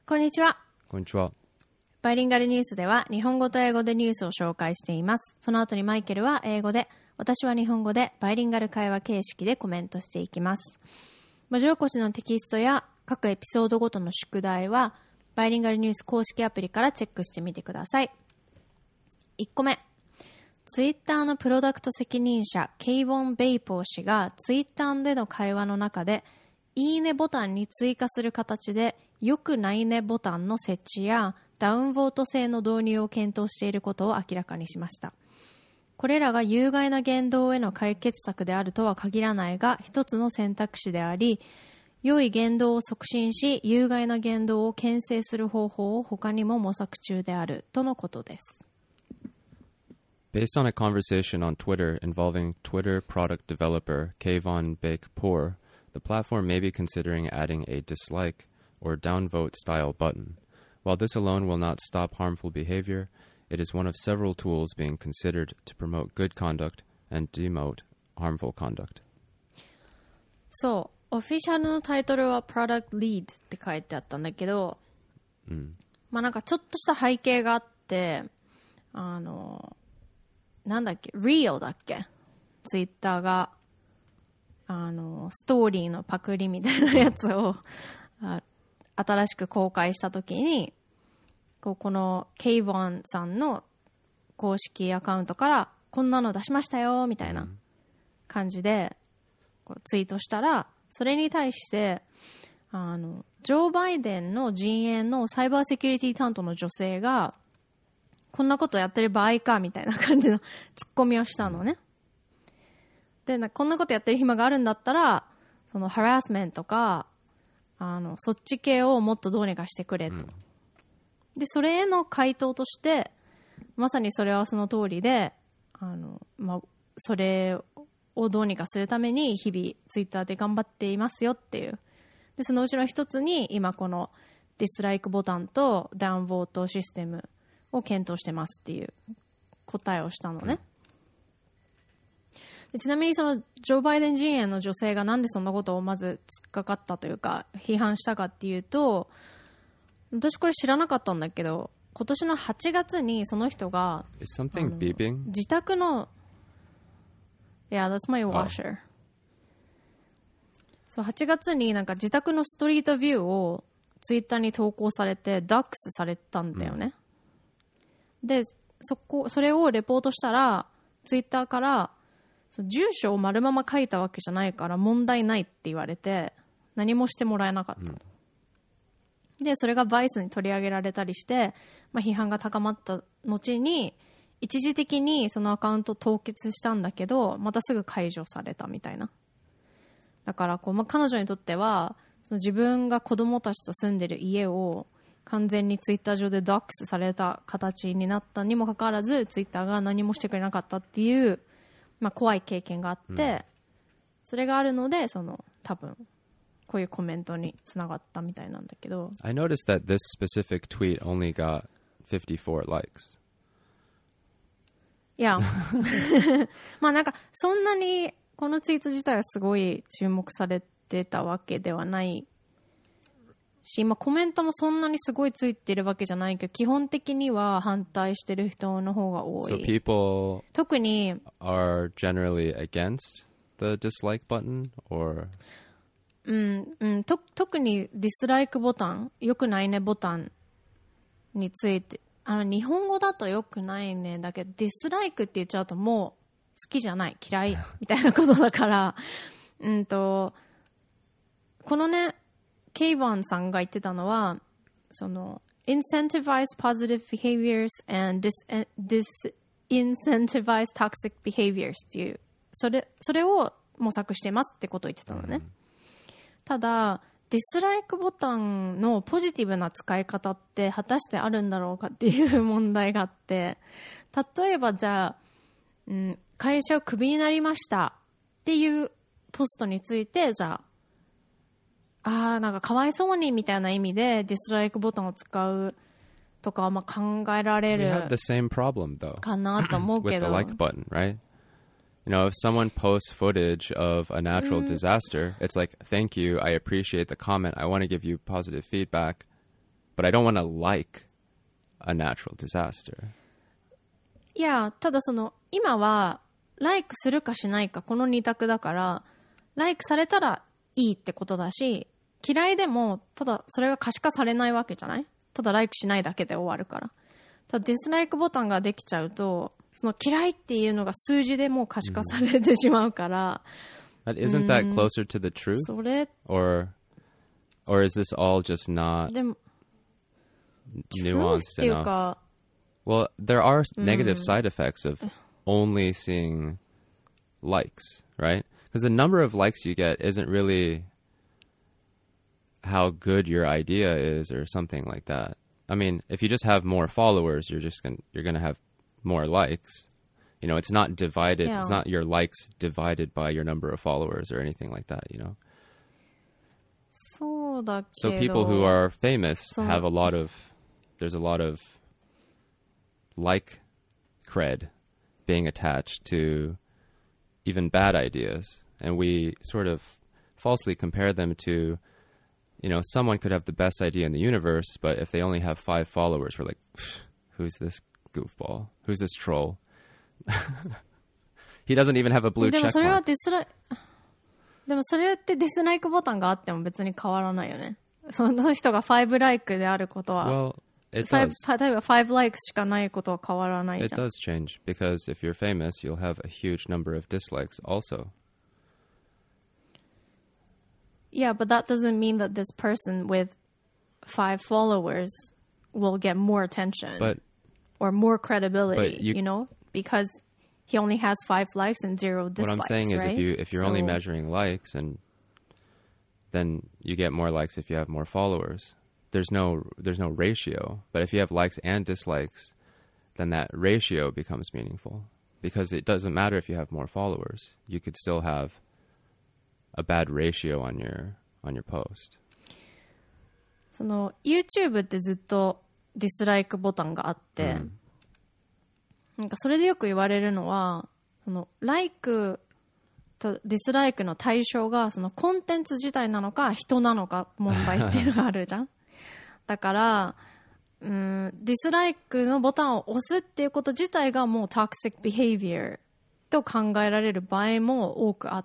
こんにちは。 こんにちは。 バイリンガルニュースでは日本語と英語でニュースを紹介しています。その後にマイケルは英語で、私は日本語でバイリンガル会話形式でコメントしていきます。文字起こしのテキストや各エピソードごとの宿題はバイリンガルニュース公式アプリからチェックしてみてください。1個目。ツイッターのプロダクト責任者ケイボン・ベイポー氏がツイッターでの会話の中でいいねボタンに追加する形でよくないねボタンの設置やダウンボート制の導入を検討していることを明らかにしました。これらが有害な言動への解決策であるとは限らないが一つの選択肢であり、良い言動を促進し有害な言動を牽制する方法を他にも模索中であるとのことです。 Based on a conversation on Twitter involving Twitter product developer Kayvon Baik-Poor, the platform may be considering adding a dislike or downvote style button. While this alone will not stop harmful behavior, it is one of several tools being considered to promote good conduct and demote harmful conduct. そう、オフィシャルのタイトルは Product Lead って書いてあったんだけど、まあなんかちょっとした背景があって、なんだっけ、Reel だっけ？ツイッターがストーリーのパクリみたいなやつを新しく公開したときにこのケイボンさんの公式アカウントからこんなの出しましたよみたいな感じでツイートしたら、それに対してジョー・バイデンの陣営のサイバーセキュリティ担当の女性がこんなことやってる場合かみたいな感じのツッコミをしたのね。でこんなことやってる暇があるんだったらそのハラスメントとかそっち系をもっとどうにかしてくれと、でそれへの回答としてまさにそれはその通りでそれをどうにかするために日々ツイッターで頑張っていますよっていう。でそのうちの一つに今このディスライクボタンとダウンボートシステムを検討してますっていう答えをしたのね。でちなみにそのジョー・バイデン陣営の女性がなんでそんなことをまず突っかかったというか批判したかっていうと、私これ知らなかったんだけど今年の8月にその人が自宅のYeah, that's my washer、そう8月になんか自宅のストリートビューをツイッターに投稿されてダックスされたんだよね、でそれをレポートしたらツイッターから住所を丸まま書いたわけじゃないから問題ないって言われて何もしてもらえなかった、でそれがバイスに取り上げられたりして、批判が高まった後に一時的にそのアカウント凍結したんだけどまたすぐ解除されたみたいな。だから彼女にとってはその自分が子供たちと住んでる家を完全にツイッター上でダックスされた形になったにもかかわらずツイッターが何もしてくれなかったっていう、怖い経験があって、それがあるので多分こういうコメントにつながったみたいなんだけど。 I noticed that this specific tweet only got 54 likes. いやなんかそんなにこのツイート自体はすごい注目されてたわけではないし、コメントもそんなにすごいついてるわけじゃないけど基本的には反対してる人の方が多い。 So people 特に are generally against the dislike button or 特にディスライクボタン、よくないねボタンについて日本語だとよくないねだけどディスライクって言っちゃうともう好きじゃない嫌いみたいなことだからこのねケイバンさんが言ってたのはincentivize positive behaviors and disincentivize toxic behaviors っていうそれを模索してますってことを言ってたのね、ただディスライクボタンのポジティブな使い方って果たしてあるんだろうかっていう問題があって、例えばじゃあ、会社をクビになりましたっていうポストについてじゃあなんかかわいそうにみたいな意味でディスライクボタンを使うとかは考えられる We have the same problem though かなと思うけど with the like button, right? You know, if someone posts footage of a natural disaster, it's like, thank you, I appreciate the comment, I want to give you positive feedback, But I don't want to like a natural disaster. いや、ただその、今は、like するかしないか、この二択だから、like されたらいいってことだし、嫌いでも、ただそれが可視化されないわけじゃない？ただ like しないだけで終わるから。ただディスライクボタンができちゃうと、その嫌いっていうのが数字でもう可視化されてしまうから。 But isn't that closer to the truth? それ、 Or is this all just not でも、 nuanced っていう enough? か、 Well, there are negative side effects of only seeing likes, right? Because the number of likes you get isn't really how good your idea is or something like that. I mean, if you just have more followers, you're going to have more likes. You know, it's not divided. Yeah. It's not your likes divided by your number of followers or anything like that, you know? そうだけど。 So people who are famous So- have there's a lot of like cred being attached to even bad ideas. And we sort of falsely compare them to, you know, someone could have the best idea in the universe, but if they only have 5 followers, we're like, who's this goofball? Who's this troll? He doesn't even have a blue でも check それは mark. でもそれってディスライクボタンがあっても別に変わらないよね。その人が5ライクであることは、 Well, it 5 does. 例えば5ライクしかないことは変わらない It じゃん。 does change because if you're famous, you'll have a huge number of dislikes also. Yeah, but that doesn't mean that this person with 5 followers will get more attention But or more credibility, but you- you know, because he only has 5 likes and 0 dislikes, what I'm saying is right? if you're only So- measuring likes, and then you get more likes if you have more followers. There's no ratio. But if you have likes and dislikes, then that ratio becomes meaningful because it doesn't matter if you have more followers. You could still have a bad ratio on your post. その YouTube ってずっとディスライクボタンがあって、なんかそれでよく言われるのは、そのライクとディスライクの対象がそのコンテンツ自体なのか人なのか問題っていうのがあるじゃん。だからディスライクのボタンを押すっていうこと自体がもうトクシックビヘイビアと考えられる場合も多くあって、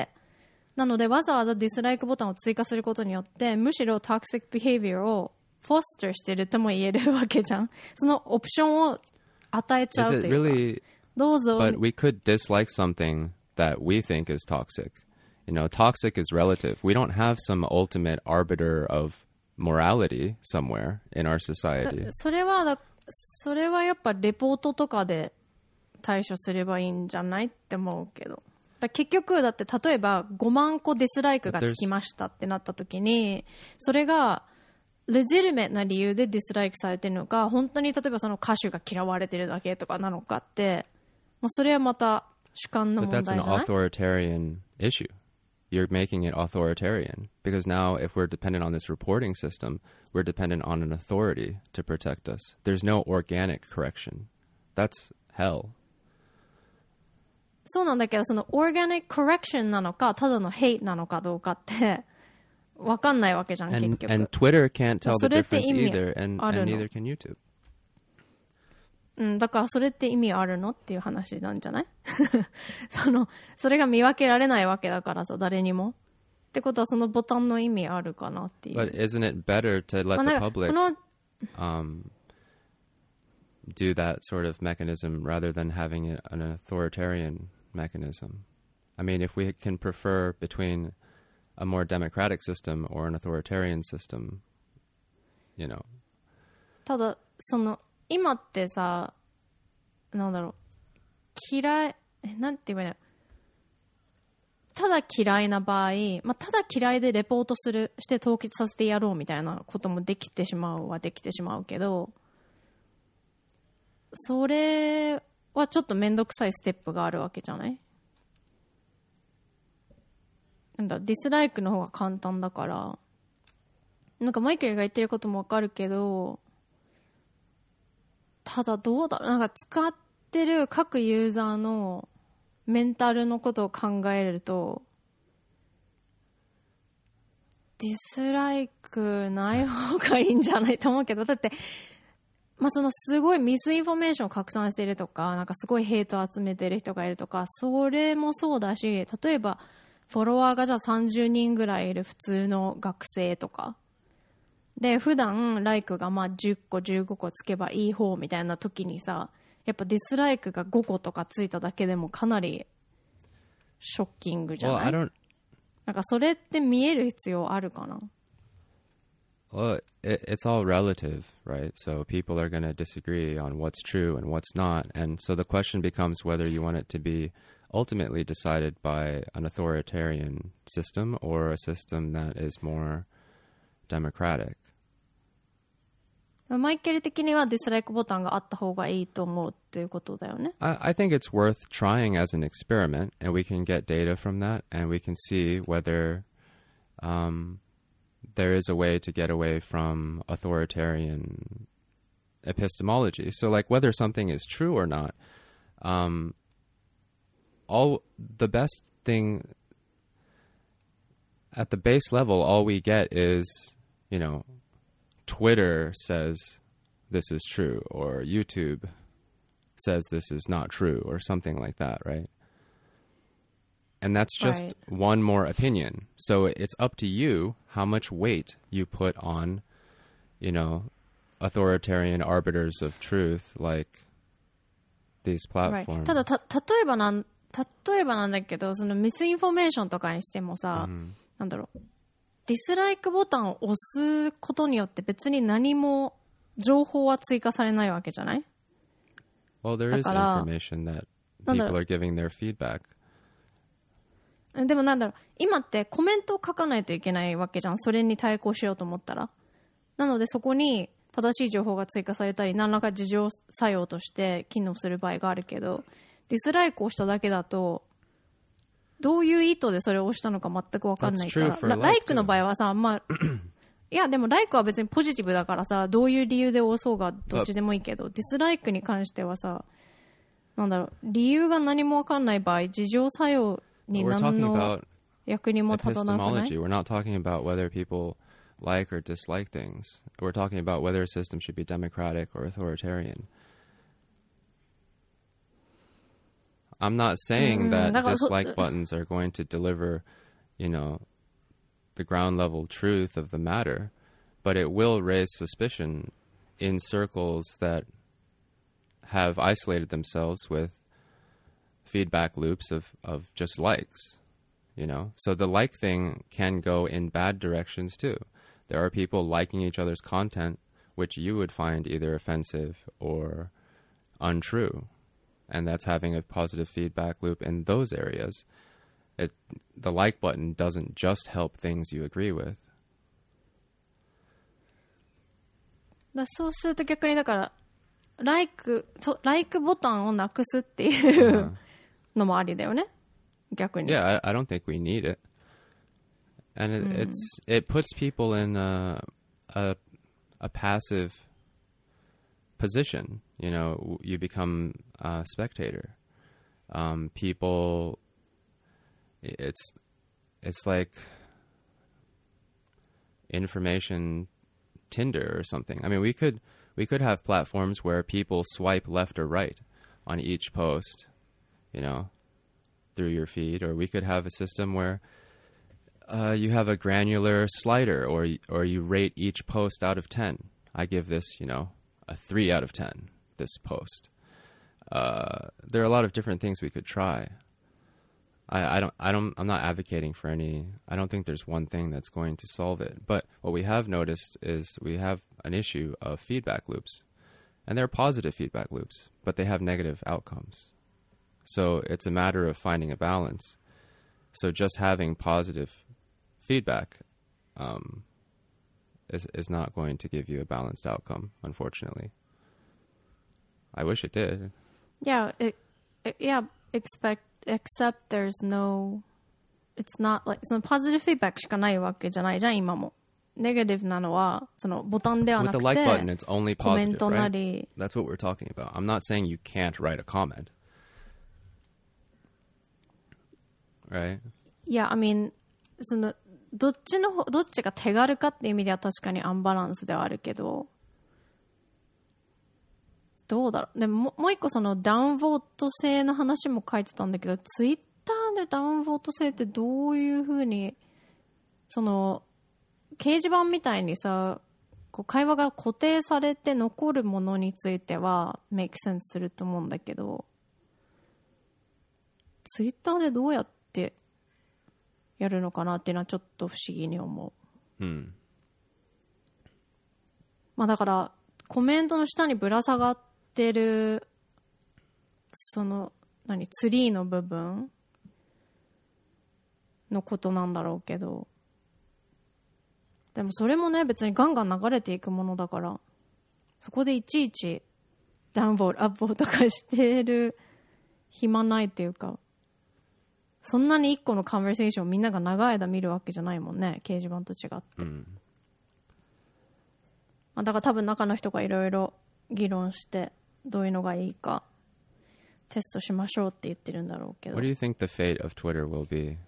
なのでわざわざディスライクボタンを追加することによってむしろトクシックビヘイビアをフォスターしてるとも言えるわけじゃん。そのオプションを与えちゃう Is と it いうか、 really? どうぞ。 But we could dislike something that we think is toxic. You know, toxic is relative. We don't have some ultimate arbiter of morality somewhere in our society. それはやっぱレポートとかで対処すればいいんじゃないって思うけど。結局だって例えば5万個ディスライクがつきましたってなった時に、それがレジリメな理由でディスライクされてるのか、本当に例えばその歌手が嫌われてるだけとかなのかって、もうそれはまた主観の But 問題 that's じ an ゃない？ authoritarian issue. You're making it authoritarian because now if we're dependent on this reporting system, we're dependent on an authority to protect us. There's no organic correction. That's hell. そうなんだけど、そのオーガニックコレクションなのかただのヘイトなのかどうかって分かんないわけじゃん、結局。 And Twitter can't tell the それって difference 意味 either, and あるの？ neither can YouTube. だからそれって意味あるのっていう話なんじゃない？それが見分けられないわけだからさ、誰にも。ってことはそのボタンの意味あるかなっていう。 But isn't it better to let なん the か public この do that sort of mechanism rather than having an authoritarian mechanism? I mean, if we can prefer between a more democratic system or an authoritarian system, you know. ただ今ってさ、なんだろう、なんて言えばいいの、ただ嫌いな場合、ただ嫌いでレポートして凍結させてやろうみたいなこともできてしまうけど、それはちょっとめんどくさいステップがあるわけじゃない？なんだ、ディスライクの方が簡単だから、なんかマイケルが言ってることもわかるけど、ただどうだろう、なんか使ってる各ユーザーのメンタルのことを考えると、ディスライくない方がいいんじゃないと思うけど、だって、まあ、そのすごいミスインフォメーションを拡散しているとか、なんかすごいヘイトを集めてる人がいるとか、それもそうだし、例えばフォロワーがじゃあ30人ぐらいいる普通の学生とかで、普段ライクがまあ10個15個つけばいい方みたいな時にさ、やっぱディスライクが5個とかついただけでもかなりショッキングじゃない？なんかそれって見える必要あるかな？ Well, it's all relative, right? So people are going to disagree on what's true and what's not. And so the question becomes whether you want it to be ultimately decided by an authoritarian system or a system that is more democratic. マイケル的にはディスライクボタンがあった方がいいと思うっていうことだよね。 I think it's worth trying as an experiment, and we can get data from that, and we can see whether there is a way to get away from authoritarian epistemology. So, like, whether something is true or not, all the best thing at the base level, all we get is, you know, Twitter says this is true, or YouTube says this is not true, or something like that, right? And that's just one more opinion. So it's up to you how much weight you put on, you know, authoritarian arbiters of truth like these platforms. ただ例えばなんだけど、そのミスインフォメーションとかにしてもさ、なんだろう、ディスライクボタンを押すことによって別に何も情報は追加されないわけじゃない？ Well, there is information that people are giving their feedback. でもなんだろう、今ってコメントを書かないといけないわけじゃん。それに対抗しようと思ったら。なのでそこに正しい情報が追加されたり、何らか自浄作用として機能する場合があるけど、ディスライクをしただけだと、どういう意図でそれを押したのか全く分かんないから。ライクの場合はさ、まあ、いやでもライクは別にポジティブだからさ、どういう理由で押そうがどっちでもいいけど、ディスライクに関してはさ、なんだろう、理由が何も分かんない場合、自浄作用に何の役にも立たなくない？ We're not talking about whether people like or dislike things. We're talking about whether a system should be democratic or authoritarian. I'm not saying that dislike buttons are going to deliver, you know, the ground level truth of the matter, but it will raise suspicion in circles that have isolated themselves with feedback loops of just likes, you know? So the like thing can go in bad directions too. There are people liking each other's content, which you would find either offensive or untrue. And that's having a positive feedback loop in those areas. The like button doesn't just help things you agree with. そうすると逆にだからライクボタンをなくすっていうのもありだよね。逆に。 Yeah, I don't think we need it. And it puts people in a passive position. You know, you become a spectator. People, it's like information Tinder or something. I mean, we could have platforms where people swipe left or right on each post, you know, through your feed, or we could have a system where you have a granular slider, or you rate each post out of 10. I give this, you know, a 3 out of 10. This post. There are a lot of different things we could try. I'm not advocating for any. I don't think there's one thing that's going to solve it. But what we have noticed is we have an issue of feedback loops, and they're positive feedback loops, but they have negative outcomes. So it's a matter of finding a balance. So just having positive feedback is not going to give you a balanced outcome, unfortunately. I wish it did. Yeah, except there's no, it's not like, そのポジティブフィードバックしかないわけじゃないじゃん、今も。ネガティブなのは、そのボタンではなくて、 With the like button, it's only コメン positive, トな right? り。 That's what we're talking about. I'm not saying you can't write a comment. Right? Yeah, I mean, その、 どっちが手軽かっていう意味では確かにアンバランスではあるけど、どうだろう。でももう一個そのダウンボート制の話も書いてたんだけど、ツイッターでダウンボート制ってどういうふうに、その掲示板みたいにさ、こう会話が固定されて残るものについてはメイクセンスすると思うんだけど、ツイッターでどうやってやるのかなっていうのはちょっと不思議に思う。まあだからコメントの下にぶら下がってるそのツリーの部分のことなんだろうけど、でもそれもね別にガンガン流れていくものだから、そこでいちいちダウンボールアップボールとかしてる暇ないっていうか、そんなに一個のカンバーセーションをみんなが長い間見るわけじゃないもんね、掲示板と違って、まあ、だから多分中の人がいろいろ議論してどういうのがいいかテストしましょうって言ってるんだろうけど。 What do you think the fate of Twitter will be?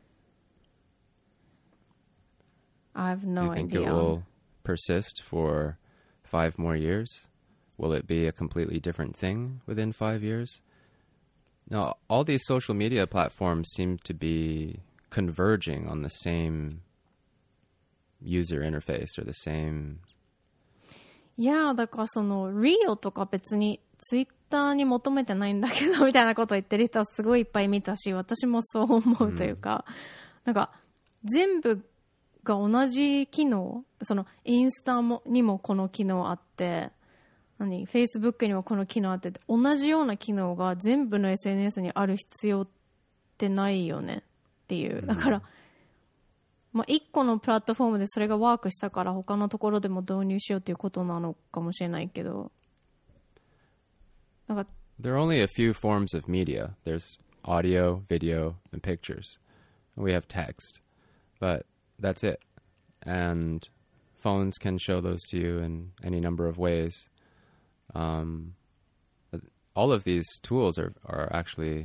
I have no idea. Do you think idea. it will persist for 5 more years? Will it be a completely different thing within 5 years? Now, all these social media platforms seem to be converging on the same user interface or the same... いやだからそのリオとか別にツイッターに求めてないんだけどみたいなことを言ってる人はすごいいっぱい見たし、私もそう思うというか、なんか全部が同じ機能、そのインスタにもこの機能あって、Facebook にもこの機能あって、同じような機能が全部の SNS にある必要ってないよねっていう。だから、まあ、1個のプラットフォームでそれがワークしたから他のところでも導入しようっていうことなのかもしれないけど、なんか There are only a few forms of media. There's audio, video, and pictures. And we have text. But that's it. And phones can show those to you in any number of ways. All of these tools are actually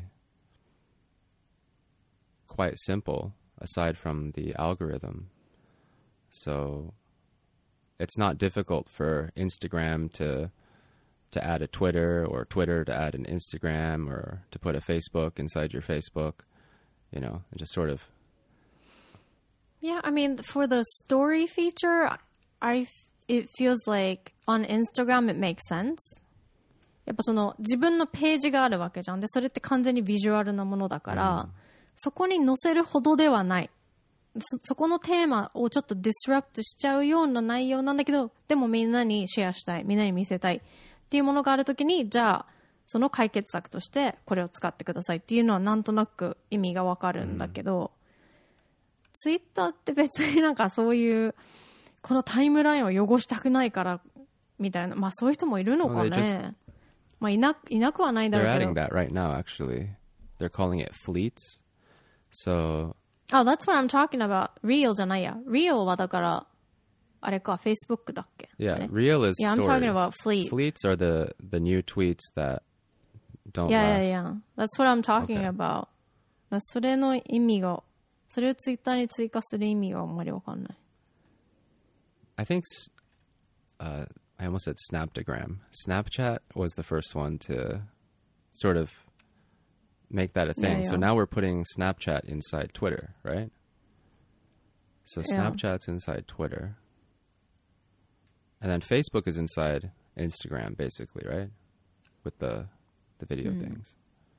quite simple aside from the algorithm. So it's not difficult for Instagram to add a Twitter, or Twitter to add an Instagram, or to put a Facebook inside your Facebook, and just sort of. Yeah, I mean, for the story feature, it feels like on Instagram it makes sense. やっぱその自分のページがあるわけじゃん。で、それって完全にビジュアルなものだから、そこに載せるほどではない。そこのテーマをちょっとディスラプトしちゃうような内容なんだけど、でもみんなにシェアしたい、みんなに見せたいっていうものがあるときに、じゃあその解決策としてこれを使ってくださいっていうのはなんとなく意味がわかるんだけど、ツイッターって別になんかそういうこのタイムラインを汚したくないからみたいな、まあそういう人もいるのかね。まあいなくはないだろうけど。 They're adding that right now, actually. They're calling it fleets. So. Oh, that's what I'm talking about. Reel じゃないや。Reel はだからあれか、Facebook だっけ？ Yeah, Reel is Yeah, I'm talking about Fleet. Fleets are the new tweets that don't yeah, last. Yeah. That's what I'm talking Okay. about. それの意味が、それをツイッターに追加する意味があんまりわかんない。 I think I almost said Snaptagram. Snapchat was the first one to sort of make that a thing. Yeah. So now we're putting Snapchat inside Twitter, right? So Snapchat's inside Twitter. And then Facebook is inside Instagram, basically, right? With the video things.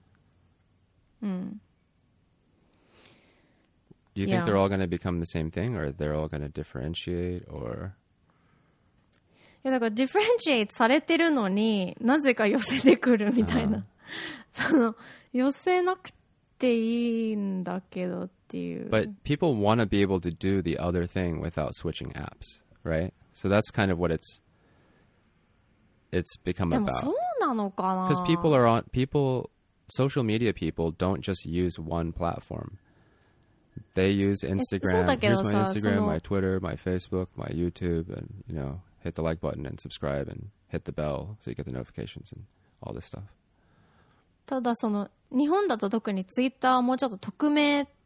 Do you think they're all going to become the same thing, or they're all going to differentiate, or? いやだからディフェンシエイトされてるのになぜか寄せてくるみたいな。その寄せなくていいんだけどっていう。 But people want to be able to do the other thing without switching apps, right? So that's kind of what it's become about. でもそうなのかな? Because social media people don't just use one platform. They use Instagram. Here's my Instagram, my Twitter, my Facebook, my YouTube, and hit the like button and subscribe and hit the bell so you get the notifications and all this stuff. ただその日本だと特にツイッターはもうちょっと匿名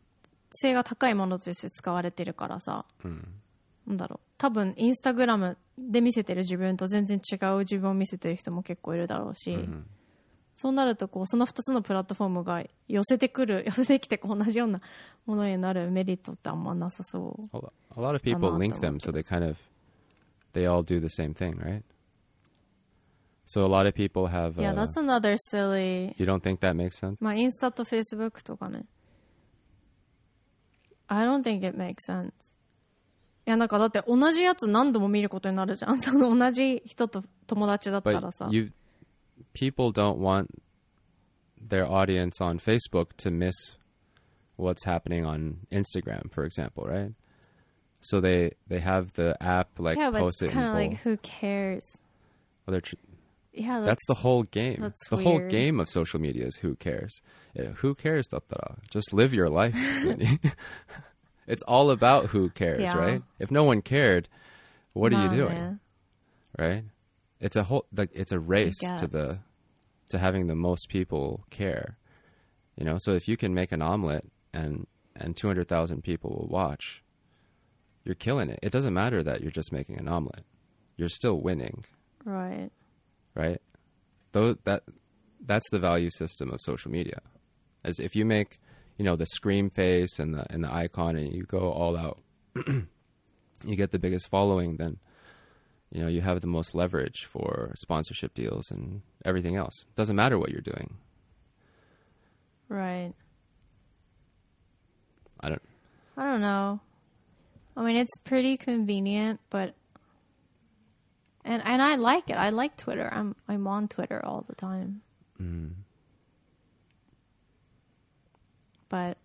性が高いものとして使われてるからさ、なんだろう、多分インスタグラムで見せてる自分と全然違う自分を見せてる人も結構いるだろうし、そうなるとこうその2つのプラットフォームが寄せてきてこう同じようなものになるメリットってあんまなさそう。 A lot of people link them, so they all do the same thing, right? So a lot of people have. Yeah, that's another silly. You don't think that makes sense? まあインスタとフェイスブックとかね。I don't think it makes sense. いやなんかだって同じやつ何度も見ることになるじゃん。その同じ人と友達だったらさ。 But people don't want their audience on Facebook to miss what's happening on Instagram, for example, right? So they have the app like post it in both. Yeah, but it's kind of like who cares? Well, yeah, that's the whole game. That's the weird. whole game of social media is who cares. Yeah, who cares? だったら just live your life. It's all about who cares, yeah. right? If no one cared, what are you doing? Right? It's a race to having the most people care. You know, so if you can make an omelet and 200,000 people will watch, you're killing it. It doesn't matter that you're just making an omelet. You're still winning. Right. Right? That's the value system of social media. As if you make, you know, the scream face and the icon and you go all out, you get the biggest following, then, you know, you have the most leverage for sponsorship deals and everything else. Doesn't matter what you're doing. Right. I don't know. I mean, it's pretty convenient, but and I like it. I like Twitter. I'm on Twitter all the time. But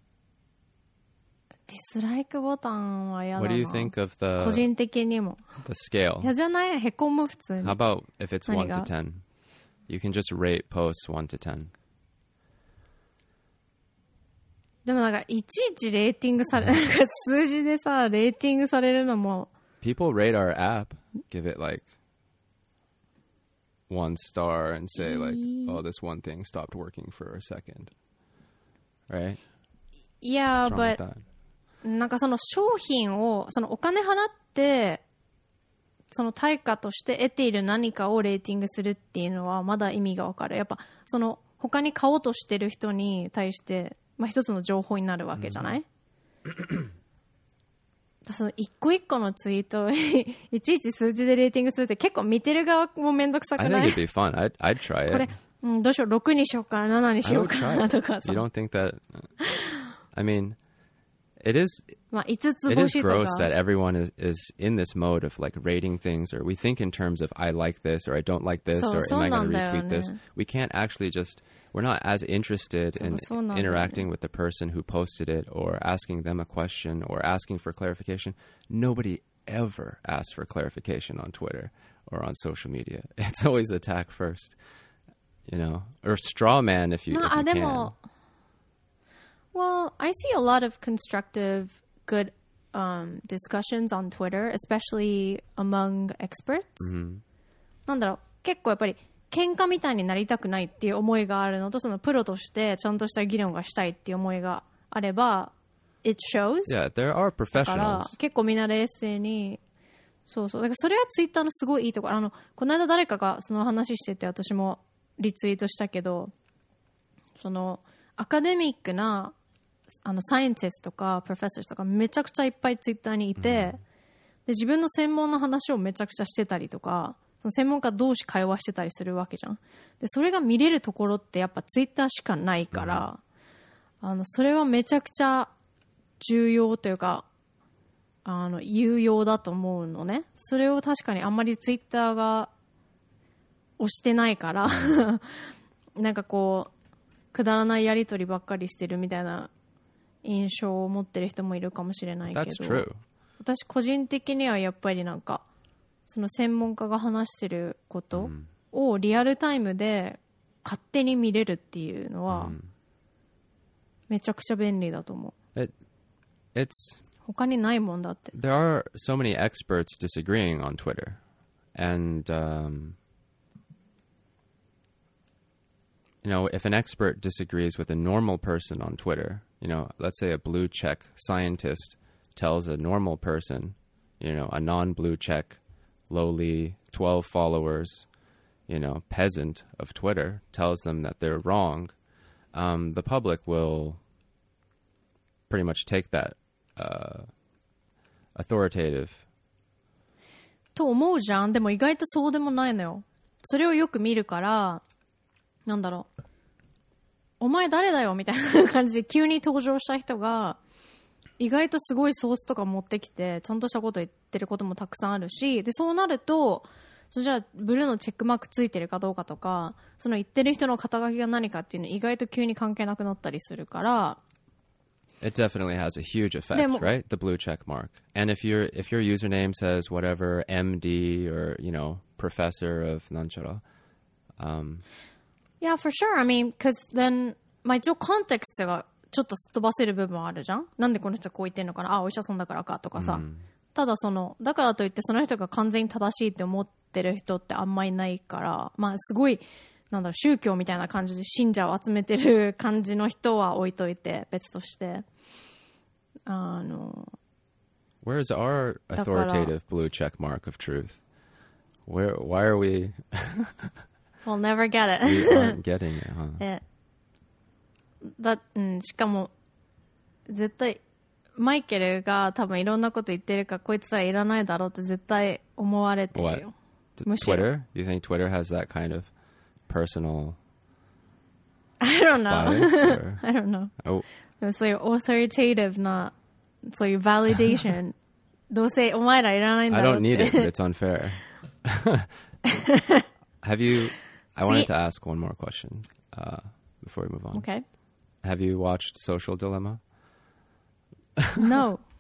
dislike ボタンは嫌だな。 What do you think of 個人的にも。 the scale? いやじゃない、へこむ普通に。 How about if it's 1 to 10? You can just rate posts 1 to 10. でもなんかいちいちレーティングされ、なんか数字でさ、レーティングされるのも。 People rate our app, give it like 1 star and say like, oh, this one thing stopped working for a second. Right? Yeah, but なんかその商品を、そのお金払って、その対価として得ている何かをレーティングするっていうのはまだ意味がわかる。やっぱその他に買おうとしてる人に対して、まあ一つの情報になるわけじゃない？その一個一個のツイートをいちいち数字でレーティングするって結構見てる側もめんどくさくない？ I think it'd be fun. I'd try it. これ、どうしよう、6にしようかな、7にしようかなとかさ。 You don't think that? I mean, it is. まあ5つ It is 星とか。 gross that everyone is in this mode of like rating things, or we think in terms of I like this or I don't like this, or am I going to retweet this? We can't actually just. We're not as interested in interacting with the person who posted it or asking them a question or asking for clarification. Nobody ever asks for clarification on Twitter or on social media. It's always attack first, you know, or straw man if you can. でも Well, I see a lot of constructive, good discussions on Twitter, especially among experts. なんだろう、結構やっぱり喧嘩みたいになりたくないっていう思いがあるのと、そのプロとしてちゃんとした議論がしたいっていう思いがあれば、it shows. Yeah, there are professionals. だから結構みんな冷静に、そうそう。だからそれはツイッターのすごいいいところ。この間誰かがその話してて、私もリツイートしたけど、そのアカデミックなサイエンティストとかプロフェッサーとかめちゃくちゃいっぱいツイッターにいて、で自分の専門の話をめちゃくちゃしてたりとか。その専門家同士会話してたりするわけじゃん。で、それが見れるところってやっぱツイッターしかないから、それはめちゃくちゃ重要というか、有用だと思うのね。それを確かにあんまりツイッターが押してないから、なんかこう、くだらないやりとりばっかりしてるみたいな印象を持ってる人もいるかもしれないけど、 That's true. 私個人的にはやっぱりなんか、その専門家が話してることをリアルタイムで勝手に見れるっていうのはめちゃくちゃ便利だと思う。他にないもんだって。 There are so many experts disagreeing on Twitter, and you know, if an expert disagrees with a normal person on Twitter, You know, let's say a blue check scientist tells a normal person, you know, a non-blue check, lowly 12 followers, you know, peasant of Twitter tells them that they're wrong, the public will pretty much take that authoritative. と思うじゃん。でも意外とそうでもないのよ。それをよく見るから、なんだろう。お前誰だよみたいな感じで急に登場した人が、意外とすごいソースとか持ってきて、ちゃんとしたこと言ってることもたくさんあるし、で、そうなると、じゃあ、ブルーのチェックマークついてるかどうかとか、その言ってる人の肩書きが何かっていうの意外と急に関係なくなったりするから、 It definitely has a huge effect, right? The blue check mark. And if your username says whatever MD or, you know, professor of nanchara. Yeah, for sure. I mean, because then, まあ一応コンテクストがちょっとすっ飛ばせる部分はあるじゃん。なんでこの人こう言ってんのかな、あ、お医者さんだからかとかさ。ただだからといってその人が完全に正しいって思ってる人ってあんまりないから、まあすごい、なんだろう、宗教みたいな感じで信者を集めてる感じの人は置いといて、別として。 Where's our authoritative blue check mark of truth? Why are we... We'll never get it. We aren't getting it, huh? しかも、絶対、マイケルが多分いろんなこと言ってるから、こいつらいらないだろうって絶対思われてるよ。むしろ。 Twitter? You think Twitter has that kind of personal I don't know. bias? Or... I don't know. Oh. でもそういうauthoritativeな、そういう validation どうせお前らいらないんだろうって。 I don't need it, but it's unfair. Have you... I wanted to ask one more question before we move on. Okay. Have you watched Social Dilemma? No.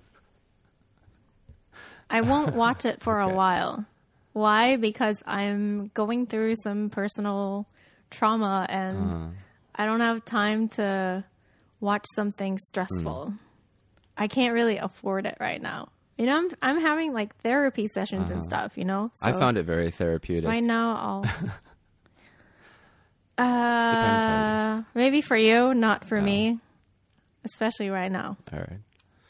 I won't watch it for a while. Why? Because I'm going through some personal trauma and I don't have time to watch something stressful. I can't really afford it right now. You know, I'm having like therapy sessions and stuff, you know? So I found it very therapeutic. Right now, Depends how you... maybe for you, not for me. Especially right now. All right.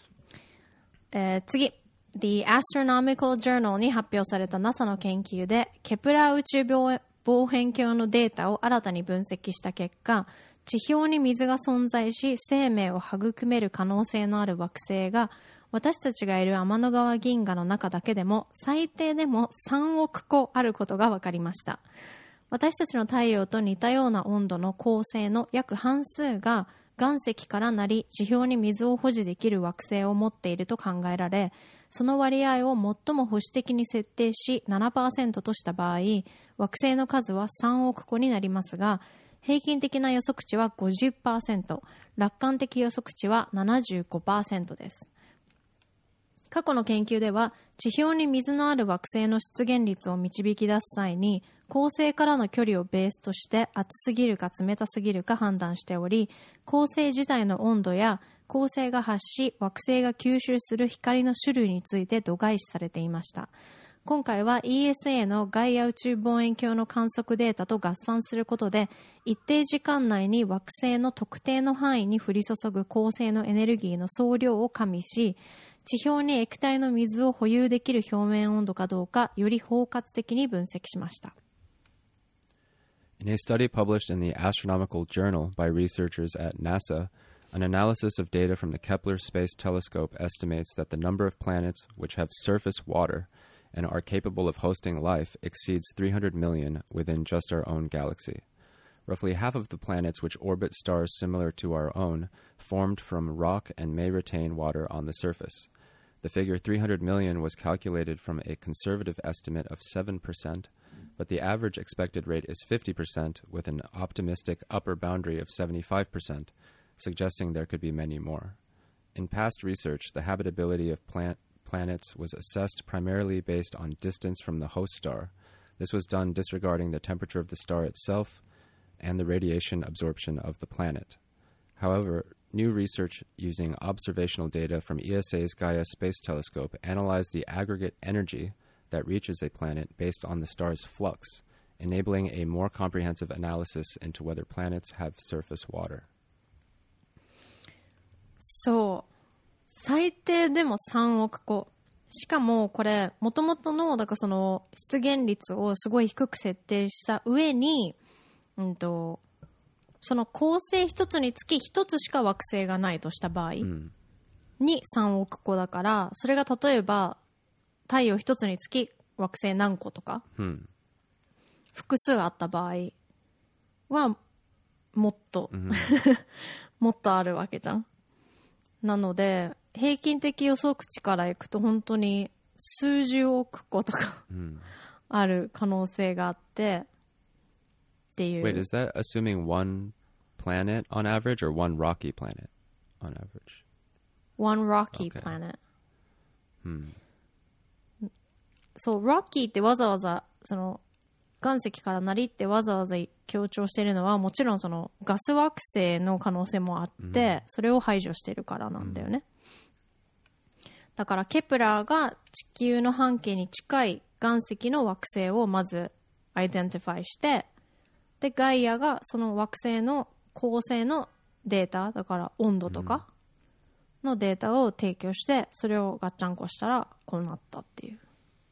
次。The Astronomical Journal に発表された NASA の研究で、ケプラー宇宙望遠鏡のデータを新たに分析した結果、地表に水が存在し、生命を育める可能性のある惑星が、私たちがいる天の川銀河の中だけでも、最低でも3億個あることが分かりました。私たちの太陽と似たような温度の恒星の約半数が、岩石からなり地表に水を保持できる惑星を持っていると考えられ、その割合を最も保守的に設定し 7% とした場合、惑星の数は3億個になりますが、平均的な予測値は 50%、楽観的予測値は 75% です。過去の研究では、地表に水のある惑星の出現率を導き出す際に、恒星からの距離をベースとして熱すぎるか冷たすぎるか判断しており、恒星自体の温度や恒星が発し惑星が吸収する光の種類について度外視されていました。今回は ESA のガイア宇宙望遠鏡の観測データと合算することで、一定時間内に惑星の特定の範囲に降り注ぐ恒星のエネルギーの総量を加味し、地表に液体の水を保有できる表面温度かどうか、より包括的に分析しました。 In a study published in the Astronomical Journal by researchers at NASA, an analysis of data from the Kepler Space Telescope estimates that the number of planets which have surface water and are capable of hosting life exceeds 300 million within just our own galaxy. Roughly half of the planets which orbit stars similar to our own formed from rock and may retain water on the surface. The figure 300 million was calculated from a conservative estimate of 7%, but the average expected rate is 50% with an optimistic upper boundary of 75%, suggesting there could be many more. In past research, the habitability of planets was assessed primarily based on distance from the host star. This was done disregarding the temperature of the star itself and the radiation absorption of the planet. However, new research using observational data from ESA's Gaia Space Telescope analyzed the aggregate energy that reaches a planet based on the star's flux, enabling a more comprehensive analysis into whether planets have surface water. そう最低でも3億個しかもこれ元々のだからその出現率をすごい低く設定した上に、その恒星一つにつき一つしか惑星がないとした場合に3億個だから、それが例えば太陽一つにつき惑星何個とか、複数あった場合はもっと、もっとあるわけじゃん。なので平均的予測値からいくと本当に数十億個とかある可能性があってっていう。 Wait, is that assuming one planet on average or one rocky planet on average? One rocky planet. そう、rocky ってわざわざその岩石からなりってわざわざ強調しているのはもちろんそのガス惑星の可能性もあって、それを排除してるからなんだよね。だからケプラーが地球の半径に近い岩石の惑星をまずアイデンティファイして、でガイアがその惑星の恒星のデータだから温度とかのデータを提供して、それをガッチャンコしたらこうなったっていう。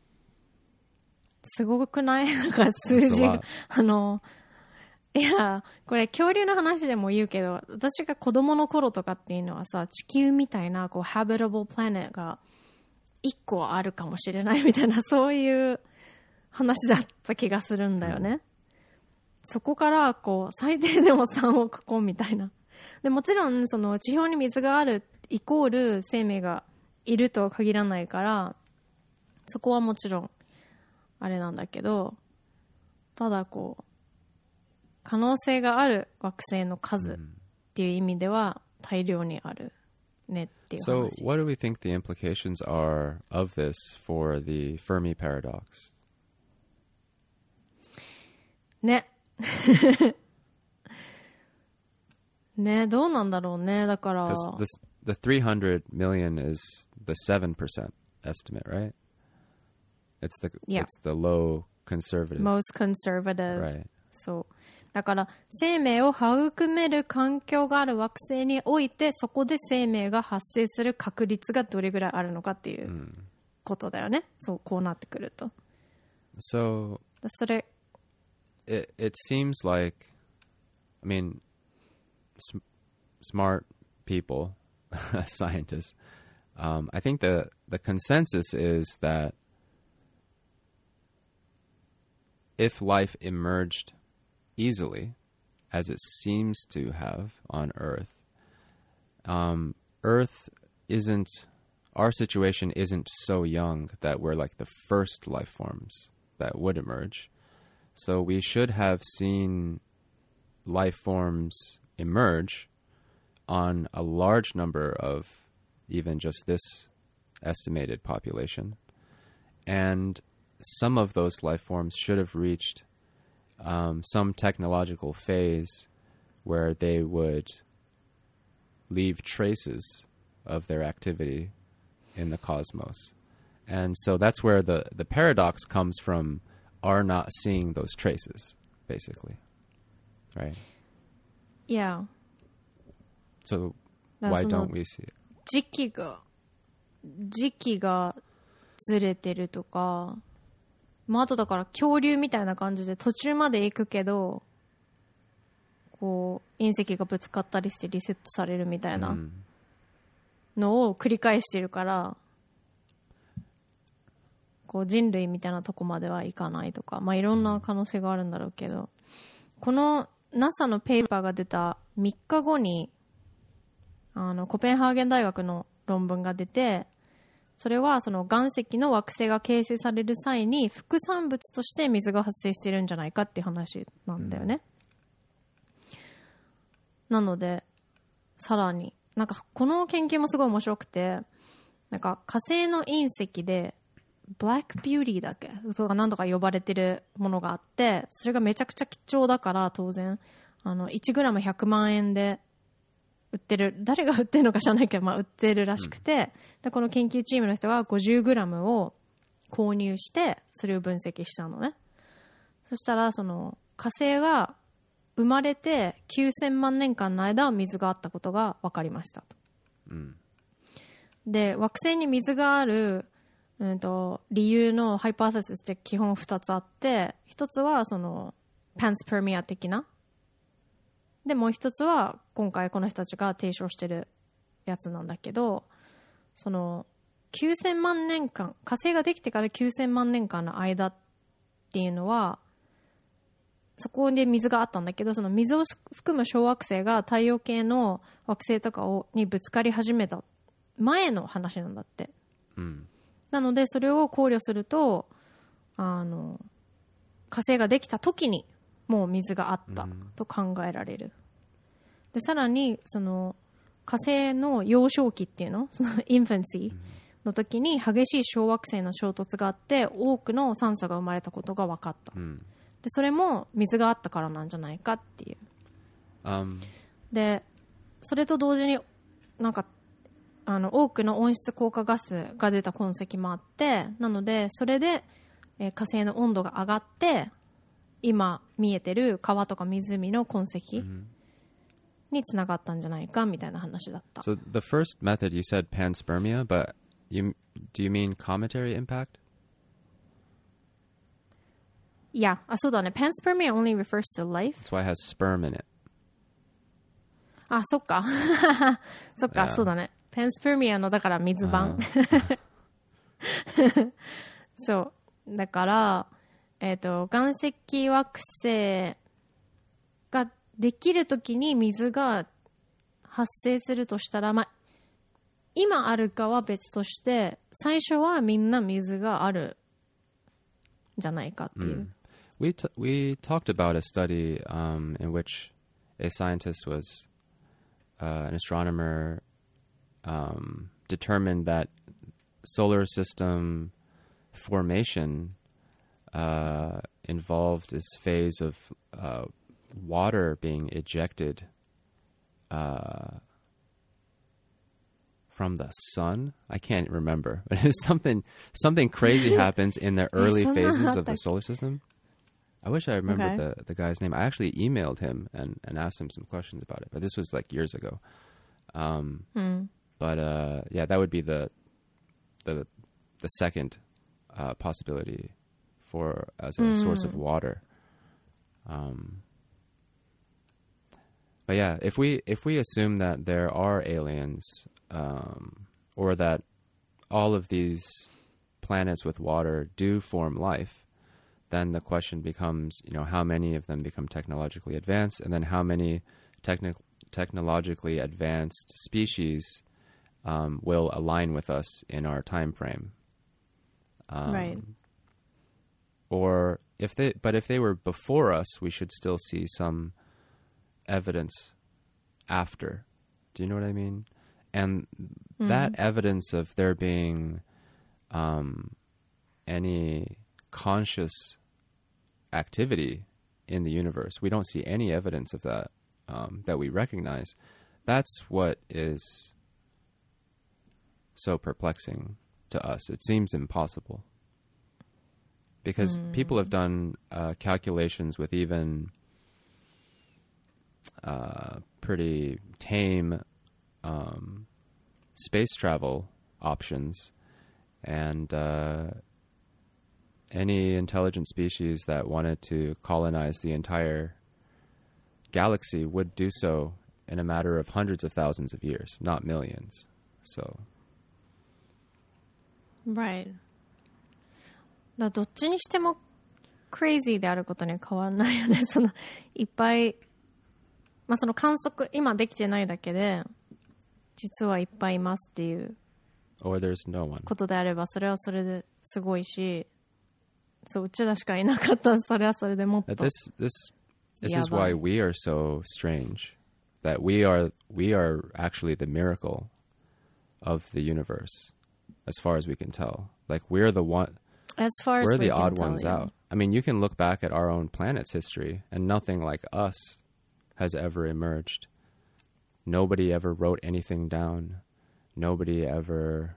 すごくない？なんか数字がいやこれ恐竜の話でも言うけど、私が子供の頃とかっていうのはさ、地球みたいなこうハビタブルプラネットが1個あるかもしれないみたいな、そういう話だった気がするんだよね。そこからこう最低でも3億個みたいな。でもちろんその地表に水があるイコール生命がいるとは限らないから、そこはもちろんあれなんだけど、ただこう可能性がある惑星の数っていう意味では大量にあるねっていう話。 So, what do we think the implications are of this for the Fermi paradox? ね。ね、どうなんだろうね。だから the 300 million is the 7% estimate, right? It's the low conservative. Most conservative. Right. そう。だから生命を育める環境がある惑星において、そこで生命が発生する確率がどれぐらいあるのかっていうことだよね。そう、こうなってくると。 So, それ it seems like, I mean, smart people, scientists, I think the consensus is that if life emerged easily, as it seems to have on Earth, Earth isn't, our situation isn't so young that we're like the first life forms that would emerge. So we should have seen life forms emerge on a large number of even just this estimated population. And some of those life forms should have reached some technological phase where they would leave traces of their activity in the cosmos. And so that's where the paradox comes from, are not seeing those traces, basically. Right? Yeah. So why don't we see it? 時期がずれてるとか、まあ、あとだから恐竜みたいな感じで途中まで行くけど、こう隕石がぶつかったりしてリセットされるみたいなのを繰り返してるから、こう人類みたいなとこまではいかないとか、まあいろんな可能性があるんだろうけど、この NASA のペーパーが出た3日後にコペンハーゲン大学の論文が出て、それはその岩石の惑星が形成される際に副産物として水が発生しているんじゃないかっていう話なんだよね。なのでさらになんかこの研究もすごい面白くて、なんか火星の隕石でブラックビューティーだっけとか何とか呼ばれてるものがあって、それがめちゃくちゃ貴重だから当然1グラム100万円で売ってる、誰が売ってるのか知らないけど、まあ売ってるらしくて、でこの研究チームの人が50グラムを購入してそれを分析したのね。そしたらその火星が生まれて9000万年間の間水があったことが分かりましたと。 で、惑星に水がある、理由のハイパーセシスって基本2つあって、1つはそのパンスペルミア的な。で、もう1つは今回この人たちが提唱してるやつなんだけど、その9000万年間、火星ができてから9000万年間の間っていうのは、そこで水があったんだけど、その水を含む小惑星が太陽系の惑星とかにぶつかり始めた前の話なんだって。なのでそれを考慮すると、火星ができた時にもう水があったと考えられる。でさらにその火星の幼少期っていうの、そのインファンシーの時に激しい小惑星の衝突があって多くの酸素が生まれたことが分かった。でそれも水があったからなんじゃないかっていう。でそれと同時になんか多くの温室効果ガスが出た痕跡もあって、なのでそれで、火星の温度が上がって今見えてる川とか湖の痕跡につながったんじゃないかみたいな話だった。 So the first method you said panspermia, but do you mean cometary impact? Yeah, そうだね。Panspermia only refers to life. That's why it has sperm in it. そっか。そっか、 Yeah. そうだね。Panspermia のだから水版。そう。だから、岩石惑星ができるときに水が発生するとしたら、今あるかは別として、最初はみんな水があるじゃないかっていう。 We talked about a study in which a scientist was an astronomer determined that solar system formation involved this phase of water being ejected from the sun. I can't remember, but something crazy happens in the early phases of the solar system. I wish I remembered the guy's name. I actually emailed him and asked him some questions about it, but this was like years ago. But yeah, that would be the second possibility for as a source of water. But yeah, if we assume that there are aliens, or that all of these planets with water do form life, then the question becomes, how many of them become technologically advanced, and then how many technologically advanced species will align with us in our time frame. Right. Or if they were before us, we should still see some evidence after. Do you know what I mean? And that evidence of there being any conscious activity in the universe, we don't see any evidence of that that we recognize. That's what is so perplexing to us. It seems impossible. Because people have done calculations with even pretty tame space travel options, and any intelligent species that wanted to colonize the entire galaxy would do so in a matter of hundreds of thousands of years, not millions. So, right. だどっちにしても crazy であることには変わらないよね。そのいっぱい、その観測今できてないだけで実はいっぱいいますっていう or there's no one. ことであればそれはそれですごいし、そううちらしかいなかったらそれはそれでもっと。 This is why we are so strange. That we are actually the miracle of the universe, as far as we can tell. Like we're the one. As far as we're we the can odd tell, ones yeah. out. I mean, you can look back at our own planet's history, and nothing like us has ever emerged. Nobody ever wrote anything down. Nobody ever,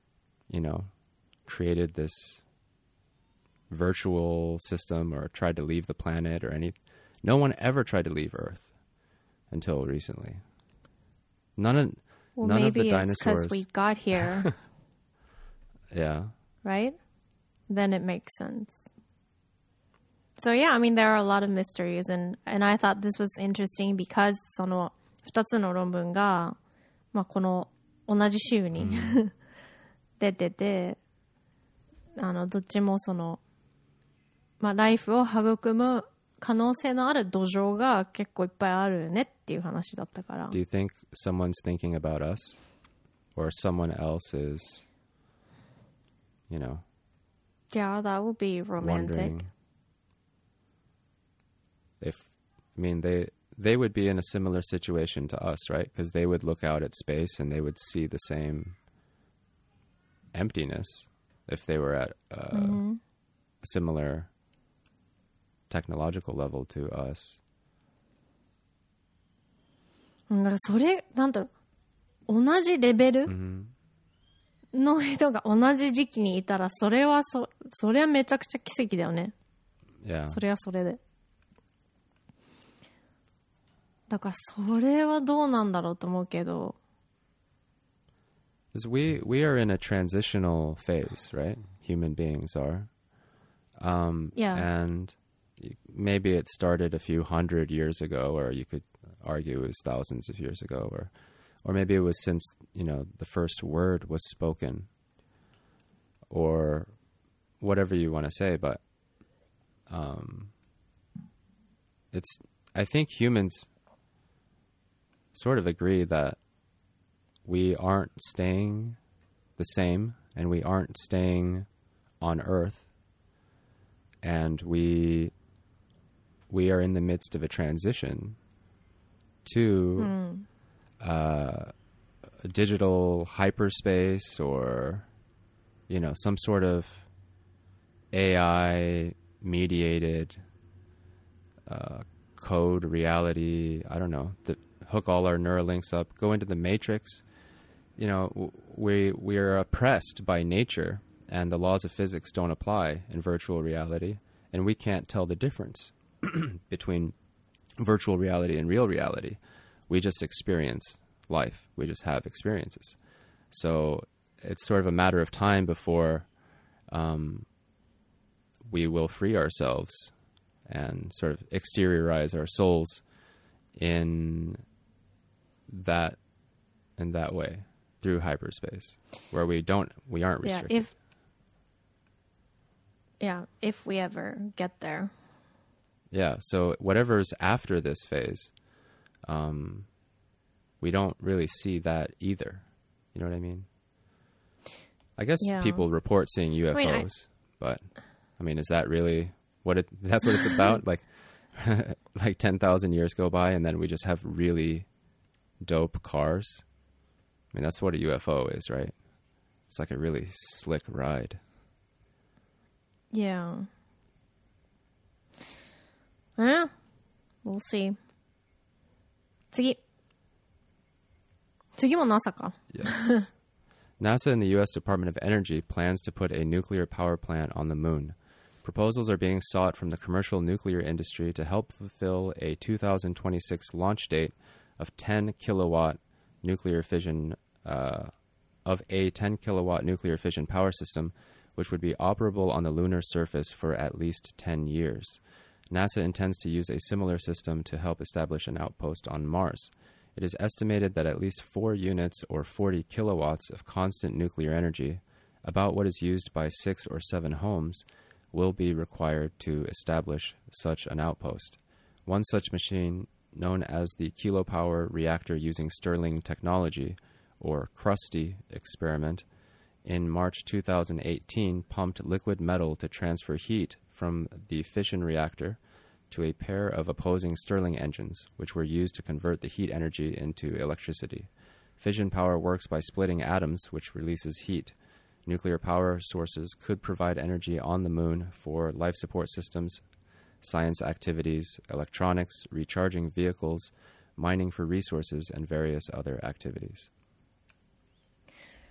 created this virtual system or tried to leave the planet or anything. No one ever tried to leave Earth until recently. Well, None of the maybe it's because dinosaurs. we got here, Yeah. right? Then it makes sense. So yeah, I mean, there are a lot of mysteries, and I thought this was interesting because その2つの論文が、まあ、この同じ週に、出てて、どっちもその、まあ、ライフを育む可能性のある土壌が結構いっぱいあるねっていう話だったから。 Do you think someone's thinking about us? Or someone else is, you know, Yeah, that would be romantic. wondering if, I mean, they would be in a similar situation to us, right? Because they would look out at space and they would see the same emptiness if they were at a similar technological level to us. だからそれ、なんだろう、同じレベルの人が同じ時期にいたら、それはそれはめちゃくちゃ奇跡だよね。 Yeah. それはそれで。だからそれはどうなんだろうと思うけど。 Because we are in a transitional phase, right? Human beings are. Yeah. And maybe it started a few hundred years ago, or you could argue it was thousands of years ago, or maybe it was since, you know, the first word was spoken, or whatever you want to say. But I think humans sort of agree that we aren't staying the same, and we aren't staying on Earth, and we are in the midst of a transition to digital hyperspace, or, you know, some sort of AI mediated code reality. I don't know. Hook all our Neuralinks up, go into the Matrix. You know, we are oppressed by nature, and the laws of physics don't apply in virtual reality, and we can't tell the difference between virtual reality and real reality. We just experience life. We just have experiences. So it's sort of a matter of time before we will free ourselves and sort of exteriorize our souls in that way, through hyperspace, where we aren't restricted. If we ever get there. Yeah, so whatever's after this phase, we don't really see that either. You know what I mean? I guess people report seeing UFOs, but I mean, is that really that's what it's about? Like 10,000 years go by and then we just have really dope cars? I mean, that's what a UFO is, right? It's like a really slick ride. Yeah. We'll see. 次も NASA か。 Yes. NASA and the U.S. Department of Energy plans to put a nuclear power plant on the moon. Proposals are being sought from the commercial nuclear industry to help fulfill a 2026 launch date of 10 kilowatt nuclear fission of a 10 kilowatt nuclear fission power system, which would be operable on the lunar surface for at least 10 years. NASA intends to use a similar system to help establish an outpost on Mars. It is estimated that at least 4 units or 40 kilowatts of constant nuclear energy, about what is used by 6 or 7 homes, will be required to establish such an outpost. One such machine, known as the Kilopower Reactor Using Stirling Technology, or KRUSTY experiment, in March 2018 pumped liquid metal to transfer heat from the fission reactor to a pair of opposing Stirling engines, which were used to convert the heat energy into electricity. Fission power works by splitting atoms, which releases heat. Nuclear power sources could provide energy on the moon for life support systems, science activities, electronics, recharging vehicles, mining for resources, and various other activities.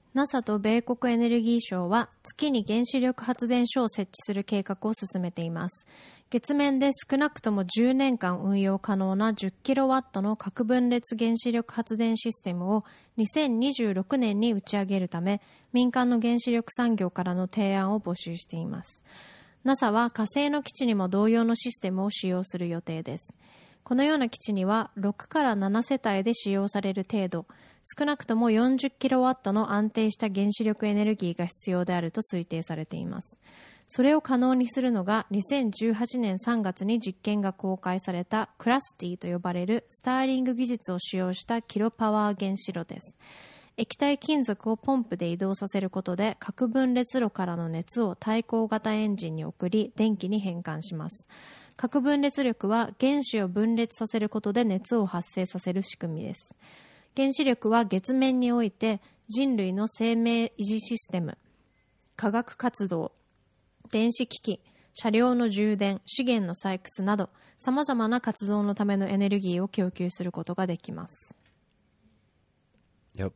NASA と米国エネルギー省は月に原子力発電所を設置する計画を進めています。月面で少なくとも10年間運用可能な 10kW の核分裂原子力発電システムを2026年に打ち上げるため、民間の原子力産業からの提案を募集しています。NASA は火星の基地にも同様のシステムを使用する予定です。このような基地には6から7世帯で使用される程度、少なくとも 40kW の安定した原子力エネルギーが必要であると推定されています。それを可能にするのが2018年3月に実験が公開されたクラスティと呼ばれるスターリング技術を使用したキロパワー原子炉です。液体金属をポンプで移動させることで核分裂炉からの熱を対向型エンジンに送り電気に変換します。核分裂力は原子を分裂させることで熱を発生させる仕組みです。原子力は月面において人類の生命維持システム、科学活動、電子機器、車両の充電、資源の採掘など様々な活動のためのエネルギーを供給することができます。 Yep.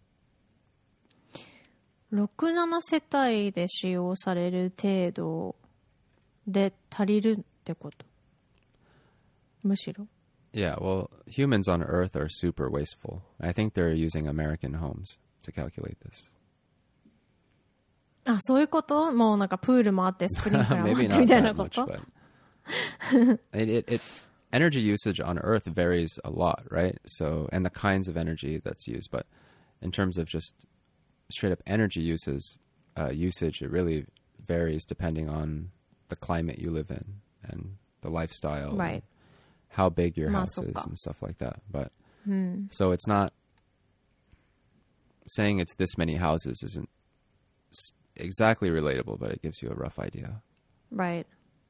6、7世帯で使用される程度で足りるってこと？むしろ Yeah, well, humans on Earth are super wasteful. I think they're using American homes to calculate this. あ、そういうこと？もうなんかプールもあってスプリンクラーもあっ Maybe てみ not たいな that こ much, と？ but energy usage on Earth varies a lot, right? So, and the kinds of energy that's used, but in terms of just straight up energy usage, it really varies depending on the climate you live in and the lifestyle, Right. and how big your まあ、 house そっ is か。 and stuff like that. But so it's not saying it's this many houses isn't exactly relatable, but it gives you a rough idea. Right.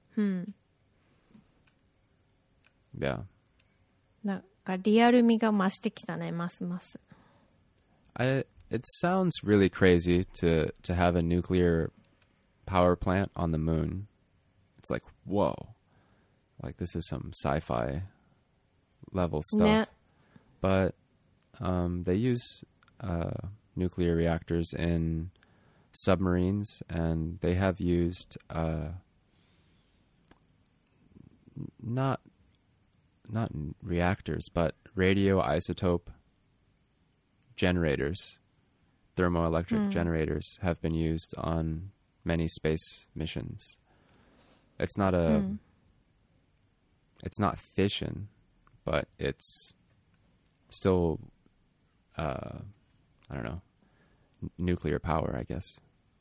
Yeah. なんかリアル味が増してきたね、ますます。 It sounds really crazy to have a nuclear power plant on the moon. It's like, whoa. Like this is some sci-fi level stuff. ね。 But they use nuclear reactors in submarines, and they have used not reactors, but radioisotope generators, thermoelectric generators have been used on many space missions. It's not it's not fission, but it's still I don't know, nuclear power, I guess.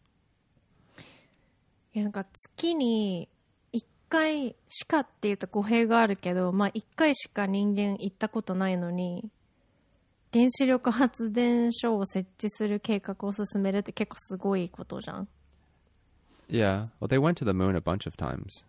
いやなんか月に1回しかっていうと語弊があるけど、まあ1回しか人間行ったことないのに原子力発電所を設置する計画を進めるって結構すごいことじゃん。 Yeah, well, they went to the moon a bunch of times.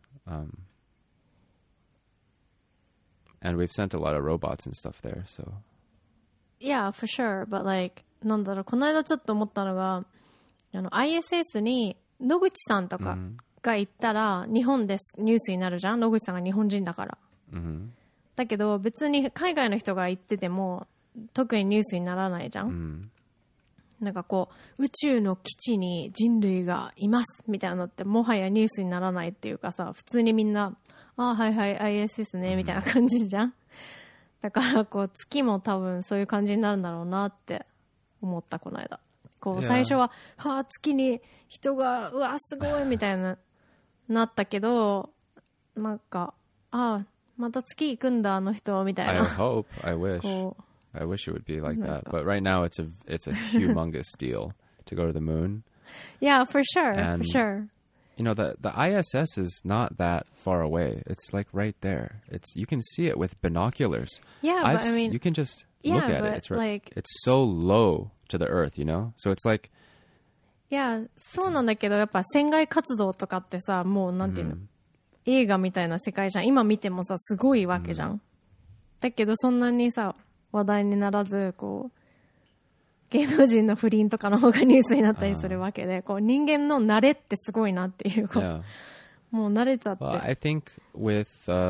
And we've sent a lot of robots and stuff there, so. Yeah, for sure. But like, なんだろう、この間ちょっと思ったのが、ISS に野口さんとかが行ったら、日本ですニュースになるじゃん。野口さんが日本人だから。だけど別に海外の人が行ってても特にニュースにならないじゃん。なんかこう宇宙の基地に人類がいますみたいなのってもはやニュースにならないっていうかさ、普通にみんなあはいはい ISS ねみたいな感じじゃん。だからこう月も多分そういう感じになるんだろうなって思ったこの間。こう最初は月に人がうわすごいみたいななったけど、なんかまた月行くんだあの人みたいな。 I hope, I wish. こう I wish it would be like that. But right now it's a humongous deal to go to the moon. Yeah, for sure, And, for sure. You know, the ISS is not that far away. It's like right there. You can see it with binoculars. Yeah, but I mean, you can just look at it. It's like, it's so low to the earth, you know? So it's like, いや、そうなんだけど、やっぱ船外活動とかってさ、もうなんていうの、映画みたいな世界じゃん。今見てもさ、すごいわけじゃん。だけどそんなにさ、話題にならず、こう、芸能人の不倫とかの方がニュースになったりするわけで、こう人間の慣れってすごいなっていう、こう yeah. もう慣れちゃって。 Well, I think with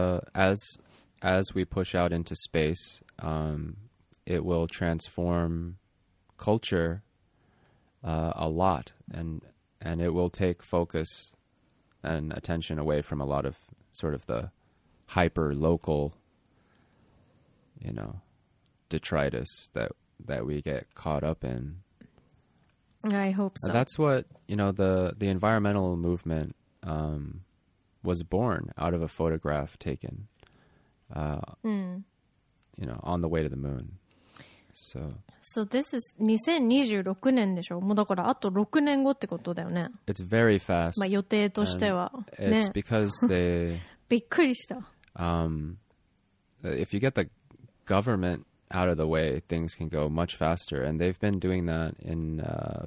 as we push out into space, it will transform culture a lot, and it will take focus and attention away from a lot of sort of the hyper local, detritus that we get caught up in. I hope so. And that's what the environmental movement was born out of a photograph taken, on the way to the moon. So this is 2026年でしょ。もうだからあと6年後ってことだよね。 It's very fast. まあ予定としては。ね。 It's because they びっくりした。 if you get the government out of the way, things can go much faster, and they've been doing that in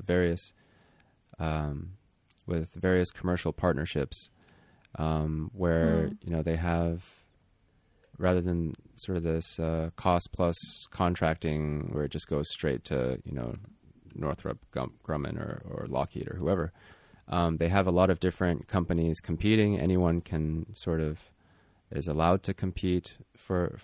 with various commercial partnerships, where they have, rather than sort of this cost plus contracting where it just goes straight to Northrop Grumman or Lockheed or whoever, they have a lot of different companies competing. Anyone can sort of is allowed to compete for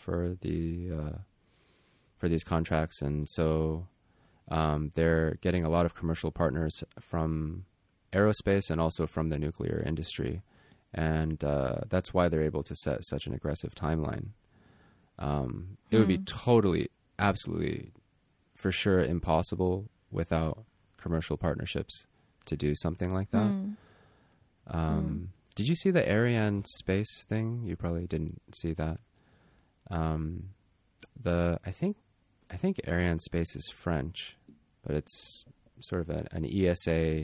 these contracts, and so they're getting a lot of commercial partners from aerospace and also from the nuclear industry, and that's why they're able to set such an aggressive timeline. It would be totally, absolutely, for sure impossible without commercial partnerships to do something like that. Did you see the Ariane space thing? You probably didn't see that. I think Ariane Space is French, but it's sort of an ESA.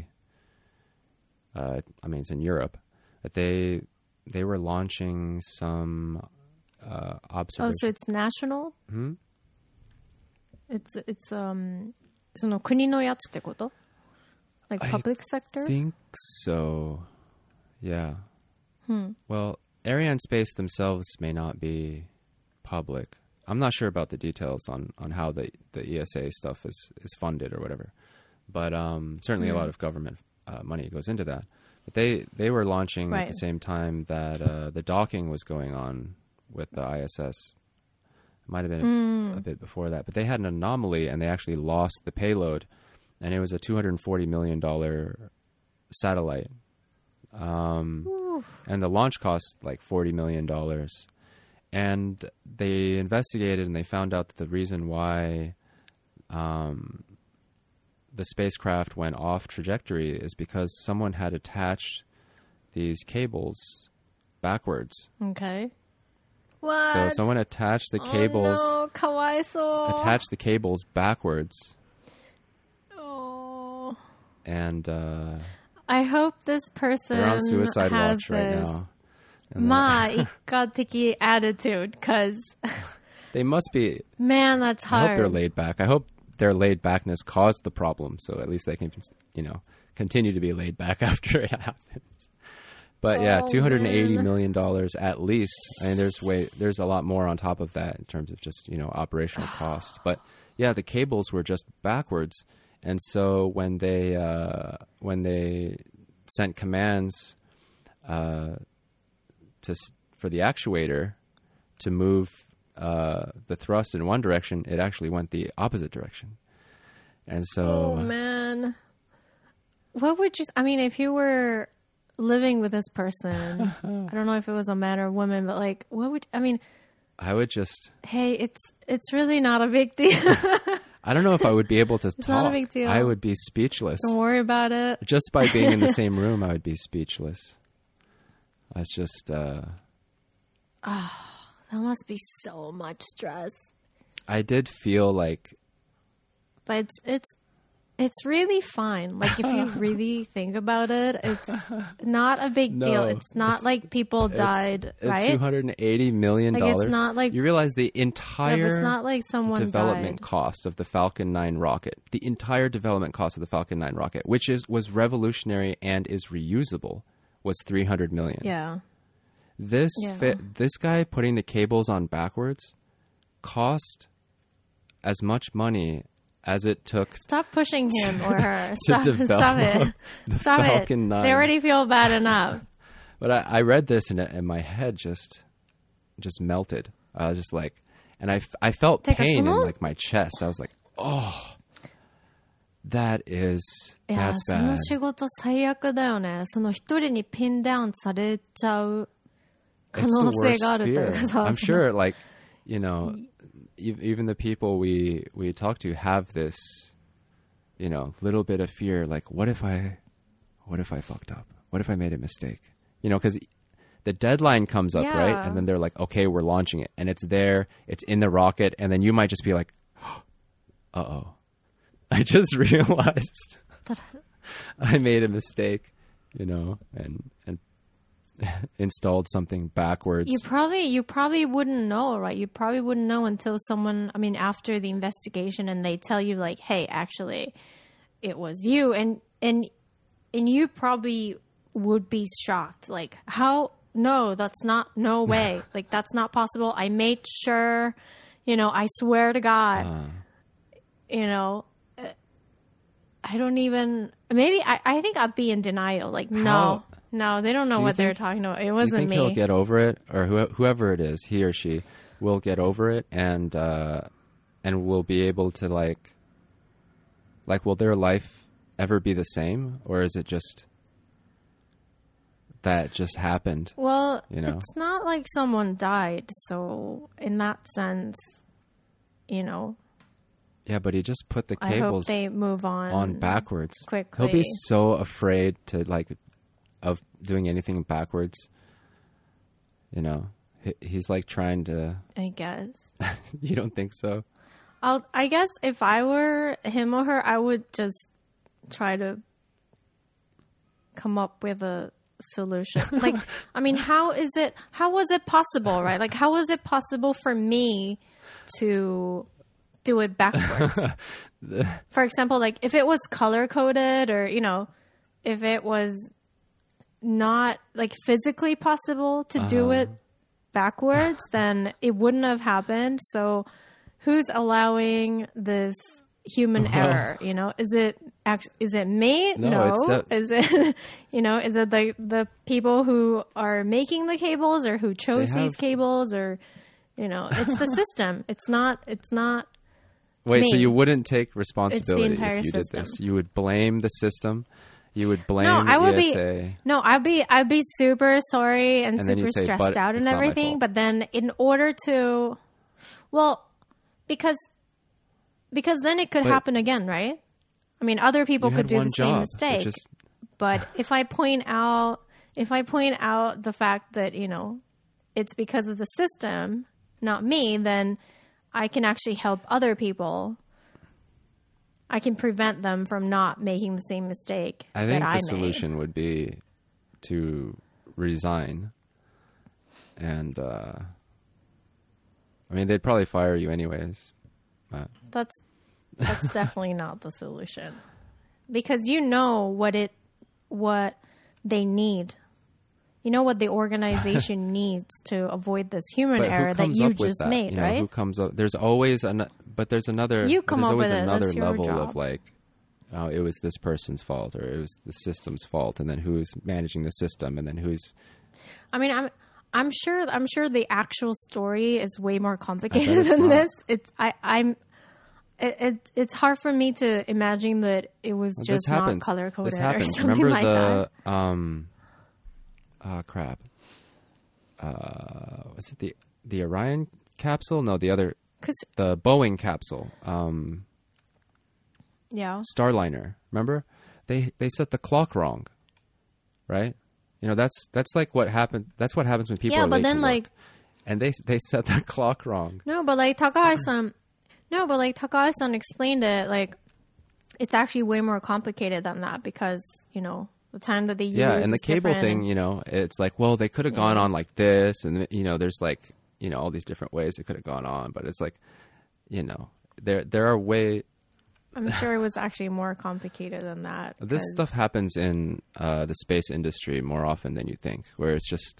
It's in Europe, but they were launching some observation. Oh, so it's national? It's その国のやつってこと? Like public sector? I think so. Yeah. Well, Ariane Space themselves may not be public. I'm not sure about the details on how the ESA stuff is funded or whatever, but certainly a lot of government money goes into that. But they were launching at the same time that the docking was going on with the ISS. It might have been a bit before that, but they had an anomaly and they actually lost the payload, and it was a $240 million satellite. And the launch cost like $40 million. And they investigated and they found out that the reason why the spacecraft went off trajectory is because someone had attached these cables backwards. Okay. What? So someone attached the cables. Oh no, かわいそう. Attached the cables backwards. Oh. And I hope this person they're on suicide has watch right this. now. まあ、一家的 attitude, because they must be. Man, that's hard. I hope they're laid back. I hope their laid backness caused the problem, so at least they can, continue to be laid back after it happens. But yeah, $280 million at least. I mean, there's a lot more on top of that in terms of just operational cost. But yeah, the cables were just backwards, and so when they sent commands for the actuator to move the thrust in one direction, it actually went the opposite direction. And so... Oh, man. What would you... I mean, if you were living with this person, I don't know if it was a man or a woman, but like, what would... I mean... I would just... Hey, it's really not a big deal. I don't know if I would be able to talk. Not a big deal. I would be speechless. Don't worry about it. Just by being in the same room, I would be speechless. That's just... Oh, that must be so much stress. I did feel like... But it's really fine. Like, if you really think about it, it's not a big deal. It's not like people died, right? $280 million. Like, it's not like... You realize the entire it's not like someone development died. cost of the Falcon 9 rocket, the entire development cost of the Falcon 9 rocket, which was revolutionary and is reusable, was $300 million. Yeah. This guy putting the cables on backwards cost as much money as it took. Stop pushing him or her. Stop it. Stop Falcon it. 9. They already feel bad enough. But I read this and my head just melted. I was just like, and I felt pain in like my chest. I was like, oh, That is いや、 that's その bad. 仕事最悪だよね。その一人にピンダウンされちゃう可 It's 能 the 性 worst があるという fear. かさ。 I'm sure, like, you know, even the people we talk to have this, you know, little bit of fear. Like, what if I fucked up? What if I made a mistake? You know, because the deadline comes up, right? Yeah. And then they're like, okay, we're launching it, and it's there, it's in the rocket, and then you might just be like, uh-oh, I just realized I made a mistake, you know, and installed something backwards. You probably wouldn't know, right? You probably wouldn't know until someone, I mean, after the investigation and they tell you like, hey, actually, it was you. And you probably would be shocked. Like, how? No, that's not, no way. Like, that's not possible. I made sure, you know, I swear to God, you know, I don't even, maybe I think I'd be in denial. Like, How- no, they don't know Do you what they're think- talking about. It Do you wasn't think me. he'll get over it, or whoever it is, he or she, will get over it, and will be able to like, will their life ever be the same, or is it just that just happened? Well, you know? it's not like someone died. So in that sense, you know, Yeah, but he just put the I hope cables they move on backwards. quickly. He'll be so afraid to of doing anything backwards. You know, he's like trying to. I guess. You don't think so? I guess if I were him or her, I would just try to come up with a solution. Like, I mean, how was it possible, right? Like, how was it possible for me to do it backwards? For example, like if it was color coded, or, you know, if it was not like physically possible to do it backwards, then it wouldn't have happened. So who's allowing this human error? You know, is it me? No, it's Is it, you know, is it the people who are making the cables, or who chose these cables, or, you know, it's the system. It's not Wait, so me. you wouldn't take responsibility entire if you system. did this? You would blame the system? You would blame I would ESA? I'd be super sorry and And then you super say, stressed "But out and it's not my everything." fault. But then in order to, well, because then it could But- happen again, right? I mean, other people You could had do one the same job. mistake. It just- But if I point out the fact that, you know, it's because of the system, not me, then I can actually help other people. I can prevent them from not making the same mistake I think that I the made. solution would be to resign. And, I mean, they'd probably fire you anyways. But That's definitely not the solution, because you know what they need. You know what the organization needs to avoid this human But who error that comes you up with just that? made, You know, right? who comes up? There's always there's another. You come there's up always with it. another That's your level job. of like, oh, it was this person's fault, or it was the system's fault, and then who's managing the system, and then who's. I mean, I'm sure the actual story is way more I bet complicated it's than not. this. It's hard for me to imagine that it was Well, just this happens. not color coded This or happens. something Remember like that. Crap. Was it the Orion capsule? No, the Boeing capsule. Yeah. Starliner. Remember? They set the clock wrong. Right? You know, that's like what happened. That's what happens when people Yeah, are but late then to work. like And they set the clock wrong. No, but like Takahashi-san explained it, like it's actually way more complicated than that, because, you know, the time that they use Yeah, and the is cable different. thing, you know, it's like, well, they could have gone on like this, and you know, there's like, you know, all these different ways it could have gone on, but it's like, you know, there are way. I'm sure it was actually more complicated than that. This 'cause- stuff happens in the space industry more often than you think, where it's just,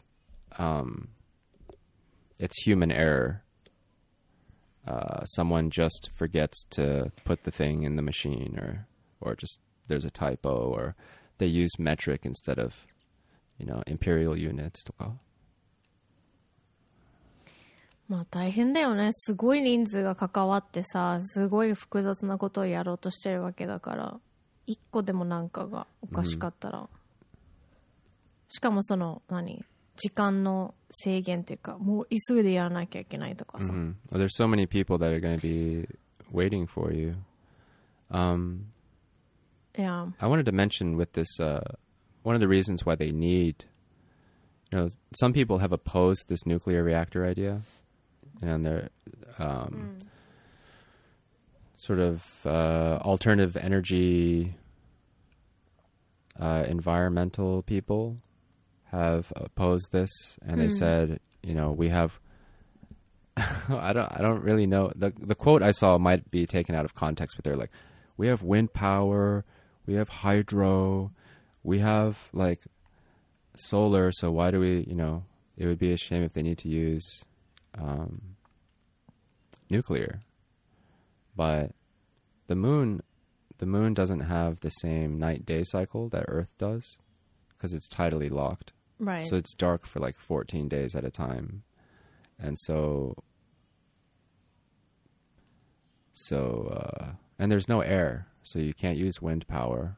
it's human error. Someone just forgets to put the thing in the machine, or just there's a typo, or they use metric instead of, you know, imperial units. まあ大変だよね。すごい人数が関わってさ、すごい複雑なことをやろうとしてるわけだから、一個でもなんかがおかしかったら、しかもその時間の制限っていうか、もう急いでやらなきゃいけないとかさ。 Well, there's so many people that are going to be waiting for you. Yeah. I wanted to mention with this, one of the reasons why they need, some people have opposed this nuclear reactor idea, and they're sort of alternative energy environmental people have opposed this, and they said, we have I don't really know. The quote I saw might be taken out of context, but they're like, we have wind power, we have hydro, we have like solar, so why do we, it would be a shame if they need to use nuclear. But the moon doesn't have the same night-day cycle that Earth does because it's tidally locked. Right. So it's dark for like 14 days at a time. And so and there's no air, so you can't use wind power.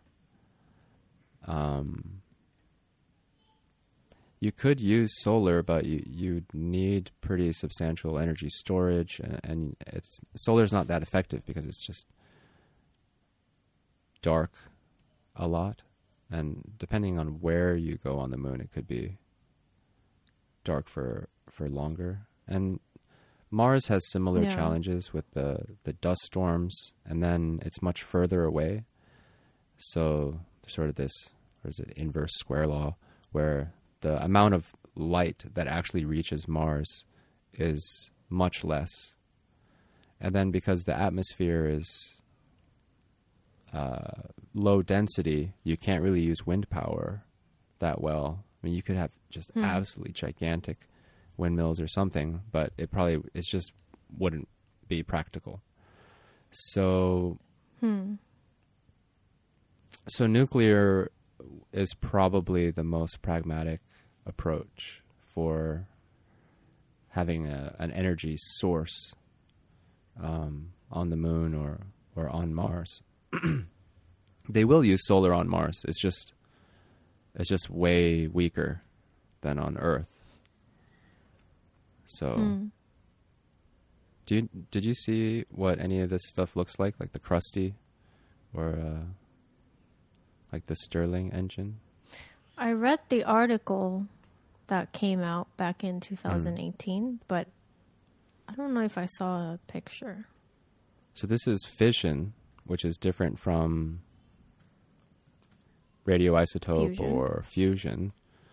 You could use solar, but you need pretty substantial energy storage, and solar's not that effective because it's just dark a lot, and depending on where you go on the moon, it could be dark for longer. And Mars has similar challenges with the dust storms, and then it's much further away. So there's sort of this, or is it inverse square law, where the amount of light that actually reaches Mars is much less. And then because the atmosphere is low density, you can't really use wind power that well. I mean, you could have just absolutely gigantic windmills or something, but it just wouldn't be practical. So nuclear is probably the most pragmatic approach for having an energy source on the moon or on Mars. They will use solar on Mars. It's just way weaker than on Earth. So, did you see what any of this stuff looks like the Krusty, or like the Stirling engine? I read the article that came out back in 2018, but I don't know if I saw a picture. So this is fission, which is different from radioisotope or fusion.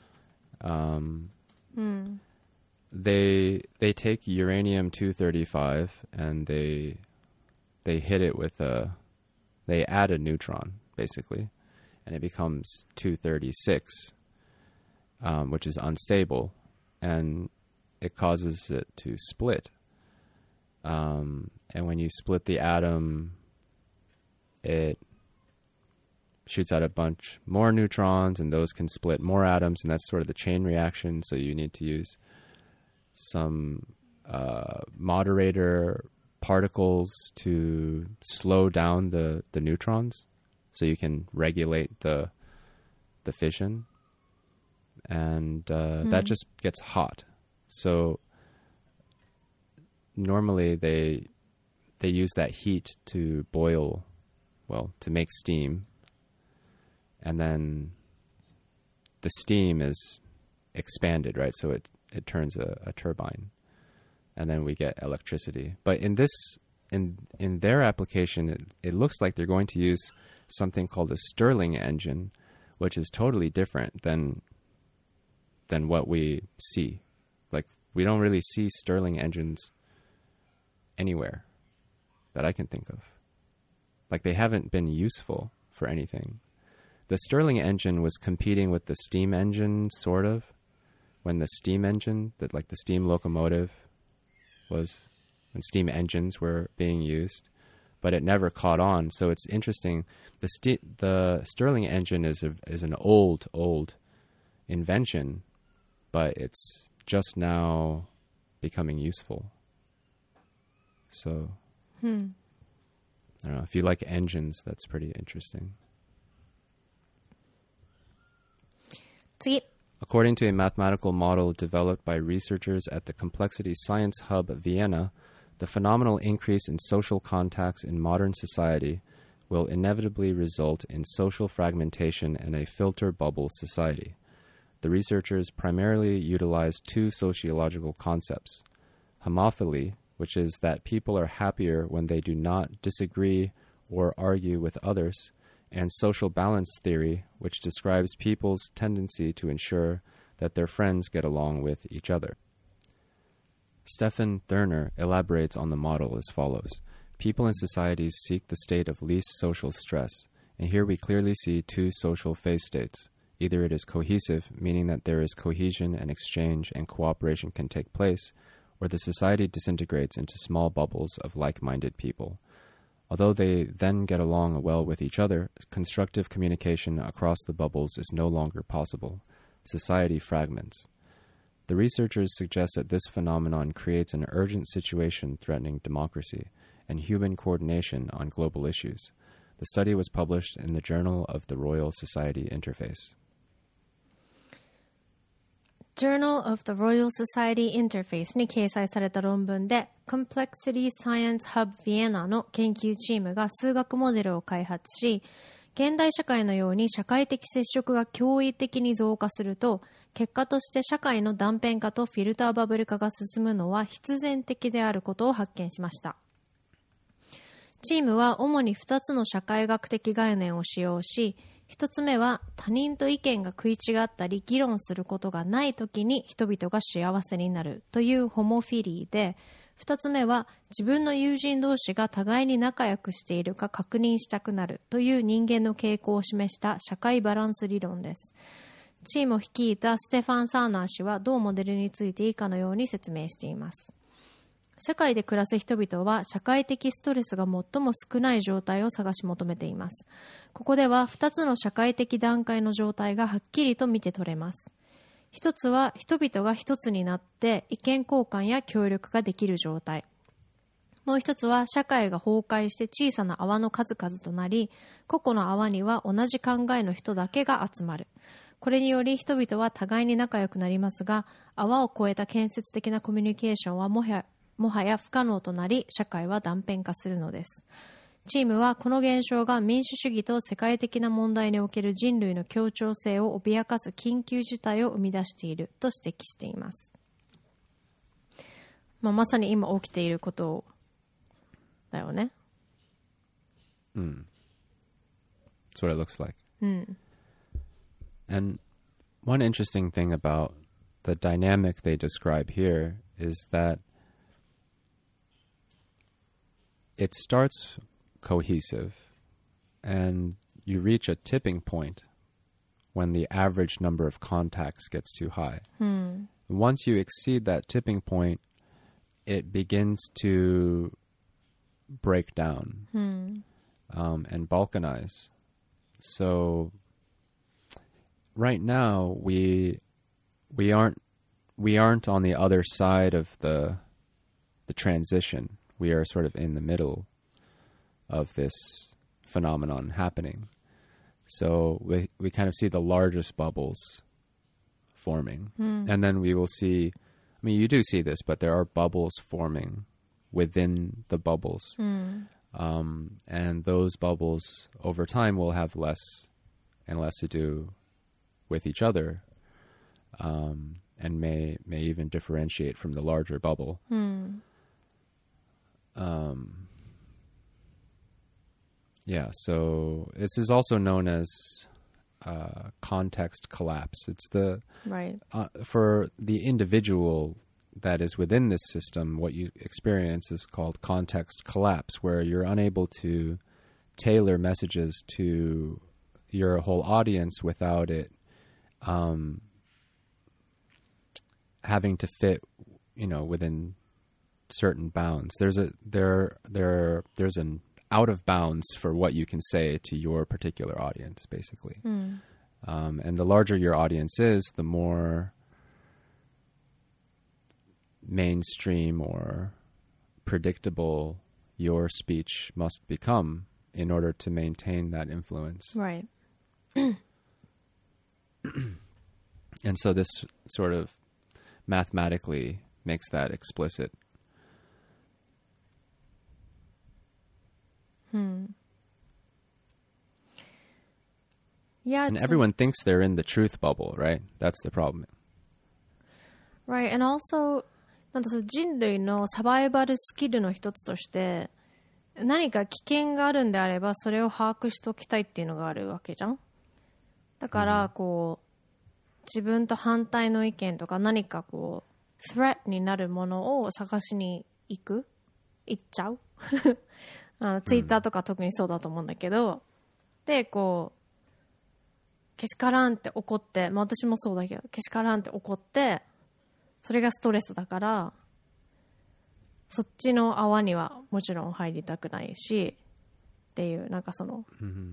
They take uranium-235 and they hit it with they add a neutron basically, and it becomes 236, which is unstable, and it causes it to split. And when you split the atom, it shoots out a bunch more neutrons, and those can split more atoms, and that's sort of the chain reaction. So you need to use some moderator particles to slow down the neutrons, so you can regulate the fission, and that just gets hot. So normally they use that heat to boil, to make steam, and then the steam is expanded, right? So it turns a turbine, and then we get electricity. But in their application, it looks like they're going to use something called a Stirling engine, which is totally different than what we see. Like, we don't really see Stirling engines anywhere that I can think of. Like, they haven't been useful for anything. The Stirling engine was competing with the steam engine, sort of, when the steam engine, the steam locomotive was, when steam engines were being used, but it never caught on. So it's interesting. The Stirling engine is an old invention, but it's just now becoming useful. So, I don't know. If you like engines, that's pretty interesting. 次。 According to a mathematical model developed by researchers at the Complexity Science Hub Vienna, the phenomenal increase in social contacts in modern society will inevitably result in social fragmentation and a filter bubble society. The researchers primarily utilized two sociological concepts: homophily, which is that people are happier when they do not disagree or argue with others, and social balance theory, which describes people's tendency to ensure that their friends get along with each other. Stefan Thurner elaborates on the model as follows. People in societies seek the state of least social stress, and here we clearly see two social phase states. Either it is cohesive, meaning that there is cohesion and exchange and cooperation can take place, or the society disintegrates into small bubbles of like-minded people. Although they then get along well with each other, constructive communication across the bubbles is no longer possible. Society fragments. The researchers suggest that this phenomenon creates an urgent situation threatening democracy and human coordination on global issues. The study was published in the Journal of the Royal Society Interface. Journal of the Royal Society Interface に掲載された論文で Complexity Science Hub Vienna の研究チームが数学モデルを開発し、現代社会のように社会的接触が驚異的に増加すると、結果として社会の断片化とフィルターバブル化が進むのは必然的であることを発見しました。チームは主に2つの社会学的概念を使用し、1つ目は他人と意見が食い違ったり議論することがないときに人々が幸せになるというホモフィリーで、2つ目は自分の友人同士が互いに仲良くしているか確認したくなるという人間の傾向を示した社会バランス理論です。チームを率いたステファン・サーナー氏は同モデルについて以下のように説明しています。社会で暮らす人々は社会的ストレスが最も少ない状態を探し求めています。ここでは2つの社会的段階の状態がはっきりと見て取れます。一つは人々が一つになって意見交換や協力ができる状態。もう一つは社会が崩壊して小さな泡の数々となり、個々の泡には同じ考えの人だけが集まる。これにより人々は互いに仲良くなりますが、泡を超えた建設的なコミュニケーションはもはや不可能となり、社会は断片化するのです。チームはこの現象が民主主義と世界的な問題における人類の協調性を脅かす緊急事態を生み出していると指摘しています。まさに今起きていることだよね。 That's what it looks like. And one interesting thing about the dynamic they describe here is that it starts cohesive and you reach a tipping point when the average number of contacts gets too high. Once you exceed that tipping point, it begins to break down and balkanize. So right now we aren't on the other side of the transition. We are sort of in the middle of this phenomenon happening. So we kind of see the largest bubbles forming. And then we will see, I mean, you do see this, but there are bubbles forming within the bubbles. And those bubbles over time will have less and less to do with each other, and may even differentiate from the larger bubble. So this is also known as context collapse. It's the Right. For the individual that is within this system, what you experience is called context collapse, where you're unable to tailor messages to your whole audience without it having to fit, within certain bounds. There's an out of bounds for what you can say to your particular audience, basically. And the larger your audience is, the more mainstream or predictable your speech must become in order to maintain that influence. Right. And so this sort of mathematically makes that explicit. Yeah, And everyone thinks they're in the truth bubble, right? That's the problem. Right, and also なんかその人類のサバイバルスキルの一つとして何か危険があるんであればそれを把握しておきたいっていうのがあるわけじゃん。だからこう自分と反対の意見とか何かこう threat になるものを探しに行っちゃうツイッターとか特にそうだと思うんだけど、でこうけしからんって怒って、まあ、私もそうだけどけしからんって怒ってそれがストレスだからそっちの泡にはもちろん入りたくないしっていうなんかその、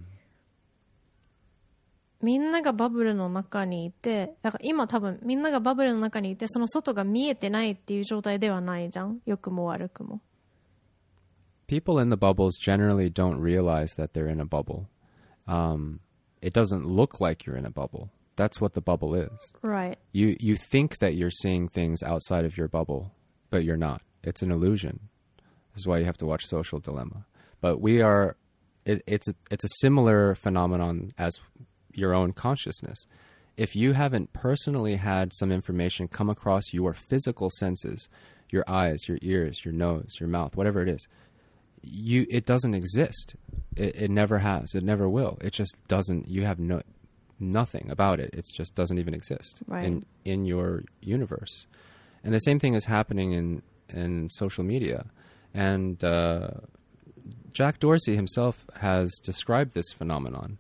みんながバブルの中にいてだから今多分みんながバブルの中にいてその外が見えてないっていう状態ではないじゃん。良くも悪くも。 People in the bubbles generally don't realize that they're in a bubble. It doesn't look like you're in a bubble. That's what the bubble is. Right. You think that you're seeing things outside of your bubble, but you're not. It's an illusion. This is why you have to watch Social Dilemma. But we are, it's a similar phenomenon as your own consciousness. If you haven't personally had some information come across your physical senses, your eyes, your ears, your nose, your mouth, whatever it is, it doesn't exist. It never has. It never will. It just doesn't. You have nothing about it. It just doesn't even exist in your universe. And the same thing is happening in social media. And Jack Dorsey himself has described this phenomenon,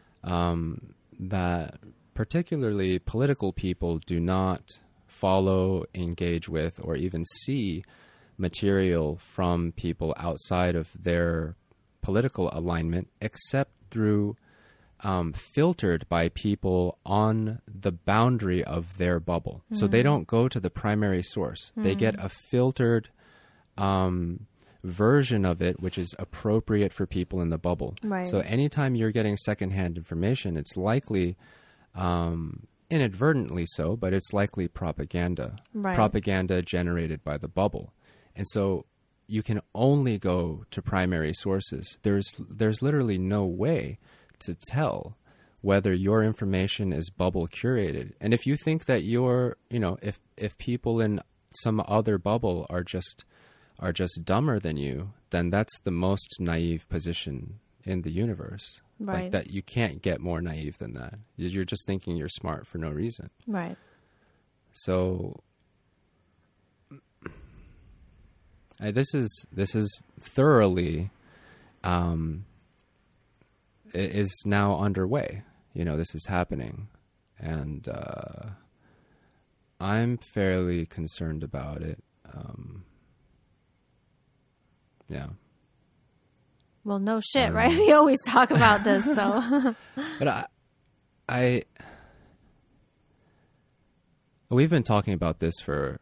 that particularly political people do not follow, engage with, or even see material from people outside of their political alignment except through filtered by people on the boundary of their bubble. So they don't go to the primary source. They get a filtered version of it which is appropriate for people in the bubble. Right. So anytime you're getting secondhand information, it's likely inadvertently so, but it's likely propaganda. Right. Propaganda generated by the bubble. And so you can only go to primary sources. There's literally no way to tell whether your information is bubble curated. And if you think that if people in some other bubble are just dumber than you, then that's the most naive position in the universe. Right. Like that you can't get more naive than that. You're just thinking you're smart for no reason. Right. So this is thoroughly is now underway. This is happening, and I'm fairly concerned about it. Yeah. Well, no shit, right? We always talk about this, so. But we've been talking about this for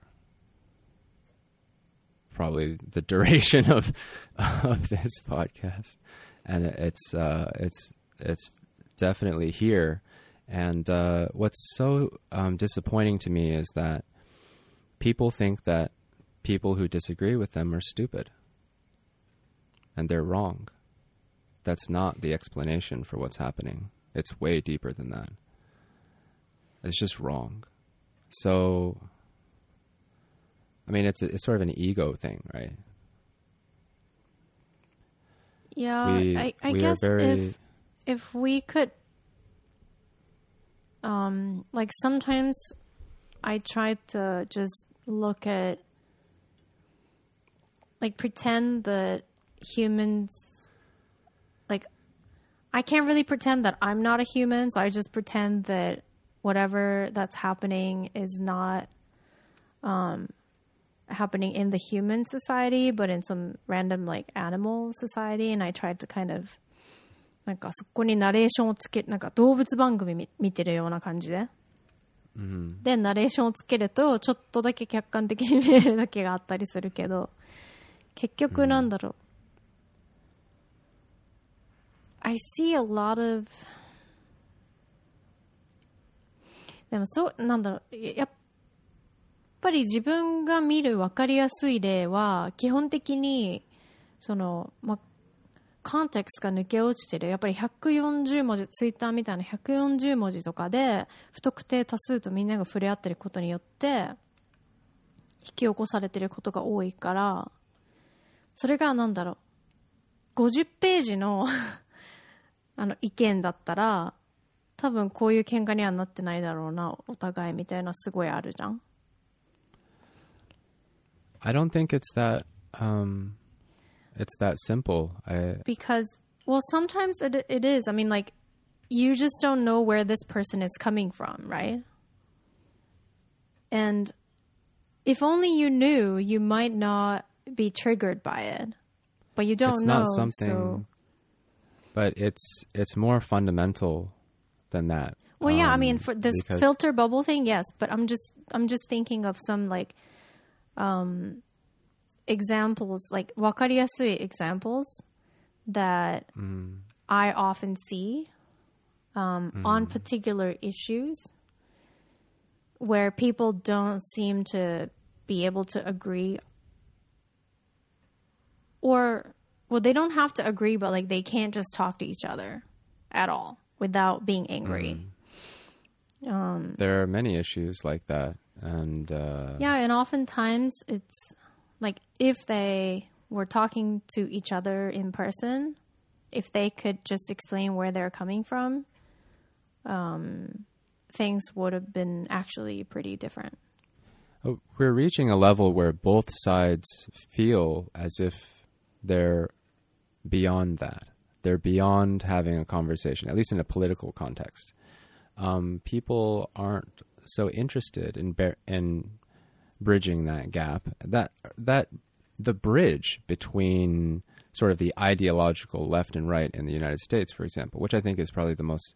probably the duration of this podcast, and it's definitely here. And what's so disappointing to me is that people think that people who disagree with them are stupid, and they're wrong. That's not the explanation for what's happening. It's way deeper than that. It's just wrong. So, I mean, it's sort of an ego thing, right? Yeah, I guess if we could, like sometimes I try to just look at, like pretend that humans, like I can't really pretend that I'm not a human, so I just pretend that whatever that's happening is not happening in the human society, but in some random like animal society. And I tried to kind of なんかそこにナレーションをつけなんか動物番組見てるような感じで、 でナレーションをつけるとちょっとだけ客観的に見えるだけがあったりするけど、結局なんだろう、I see a lot of でもそうなんだろう、やっぱり自分が見る分かりやすい例は基本的にそのコンテクストが抜け落ちてる、やっぱり140文字、ツイッターみたいな140文字とかで不特定多数とみんなが触れ合ってることによって引き起こされてることが多いから、それがなんだろう、50ページの意見だったら多分こういう喧嘩にはなってないだろうな、お互いみたいなすごいあるじゃん。 I don't think it's that it's that simple. Because, well, sometimes it is. I mean, like, you just don't know where this person is coming from, right? And if only you knew, you might not be triggered by it. But you don't it's know. Not something, so. But it's more fundamental than that. Well, yeah, I mean, for this because filter bubble thing, yes. But I'm just thinking of some like examples, like わかりやすい examples that I often see on particular issues where people don't seem to be able to agree, or well, they don't have to agree, but like they can't just talk to each other at all without being angry. There are many issues like that, and yeah, and oftentimes it's like if they were talking to each other in person, if they could just explain where they're coming from, things would have been actually pretty different. We're reaching a level where both sides feel as if they're beyond that. They're beyond having a conversation, at least in a political context. People aren't so interested in bridging that gap. That the bridge between sort of the ideological left and right in the United States, for example, which I think is probably the most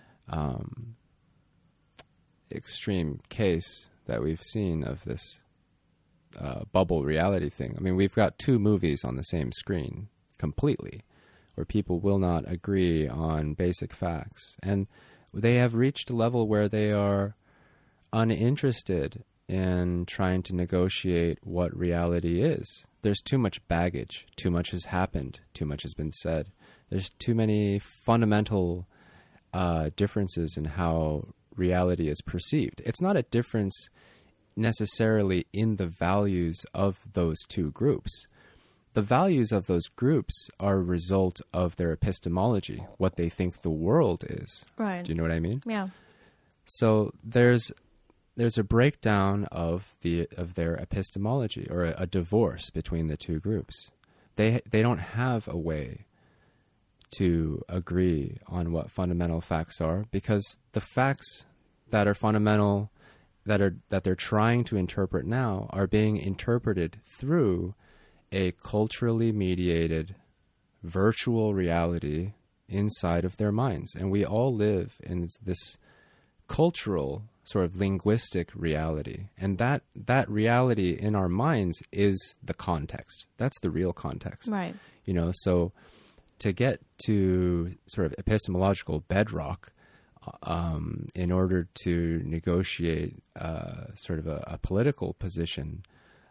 extreme case that we've seen of this bubble reality thing. I mean, we've got two movies on the same screen completely, where people will not agree on basic facts. And they have reached a level where they are uninterested in trying to negotiate what reality is. There's too much baggage. Too much has happened. Too much has been said. There's too many fundamental differences in how reality is perceived. It's not a difference necessarily in the values of those two groups. The values of those groups are a result of their epistemology, what they think the world is. Right. Do you know what I mean? Yeah. So there's a breakdown of their epistemology, or a divorce between the two groups. They don't have a way to agree on what fundamental facts are, because the facts that are fundamental, that they're trying to interpret now, are being interpreted through a culturally mediated virtual reality inside of their minds. And we all live in this cultural sort of linguistic reality. And that reality in our minds is the context. That's the real context. Right. You know, so to get to sort of epistemological bedrock, in order to negotiate sort of a political position,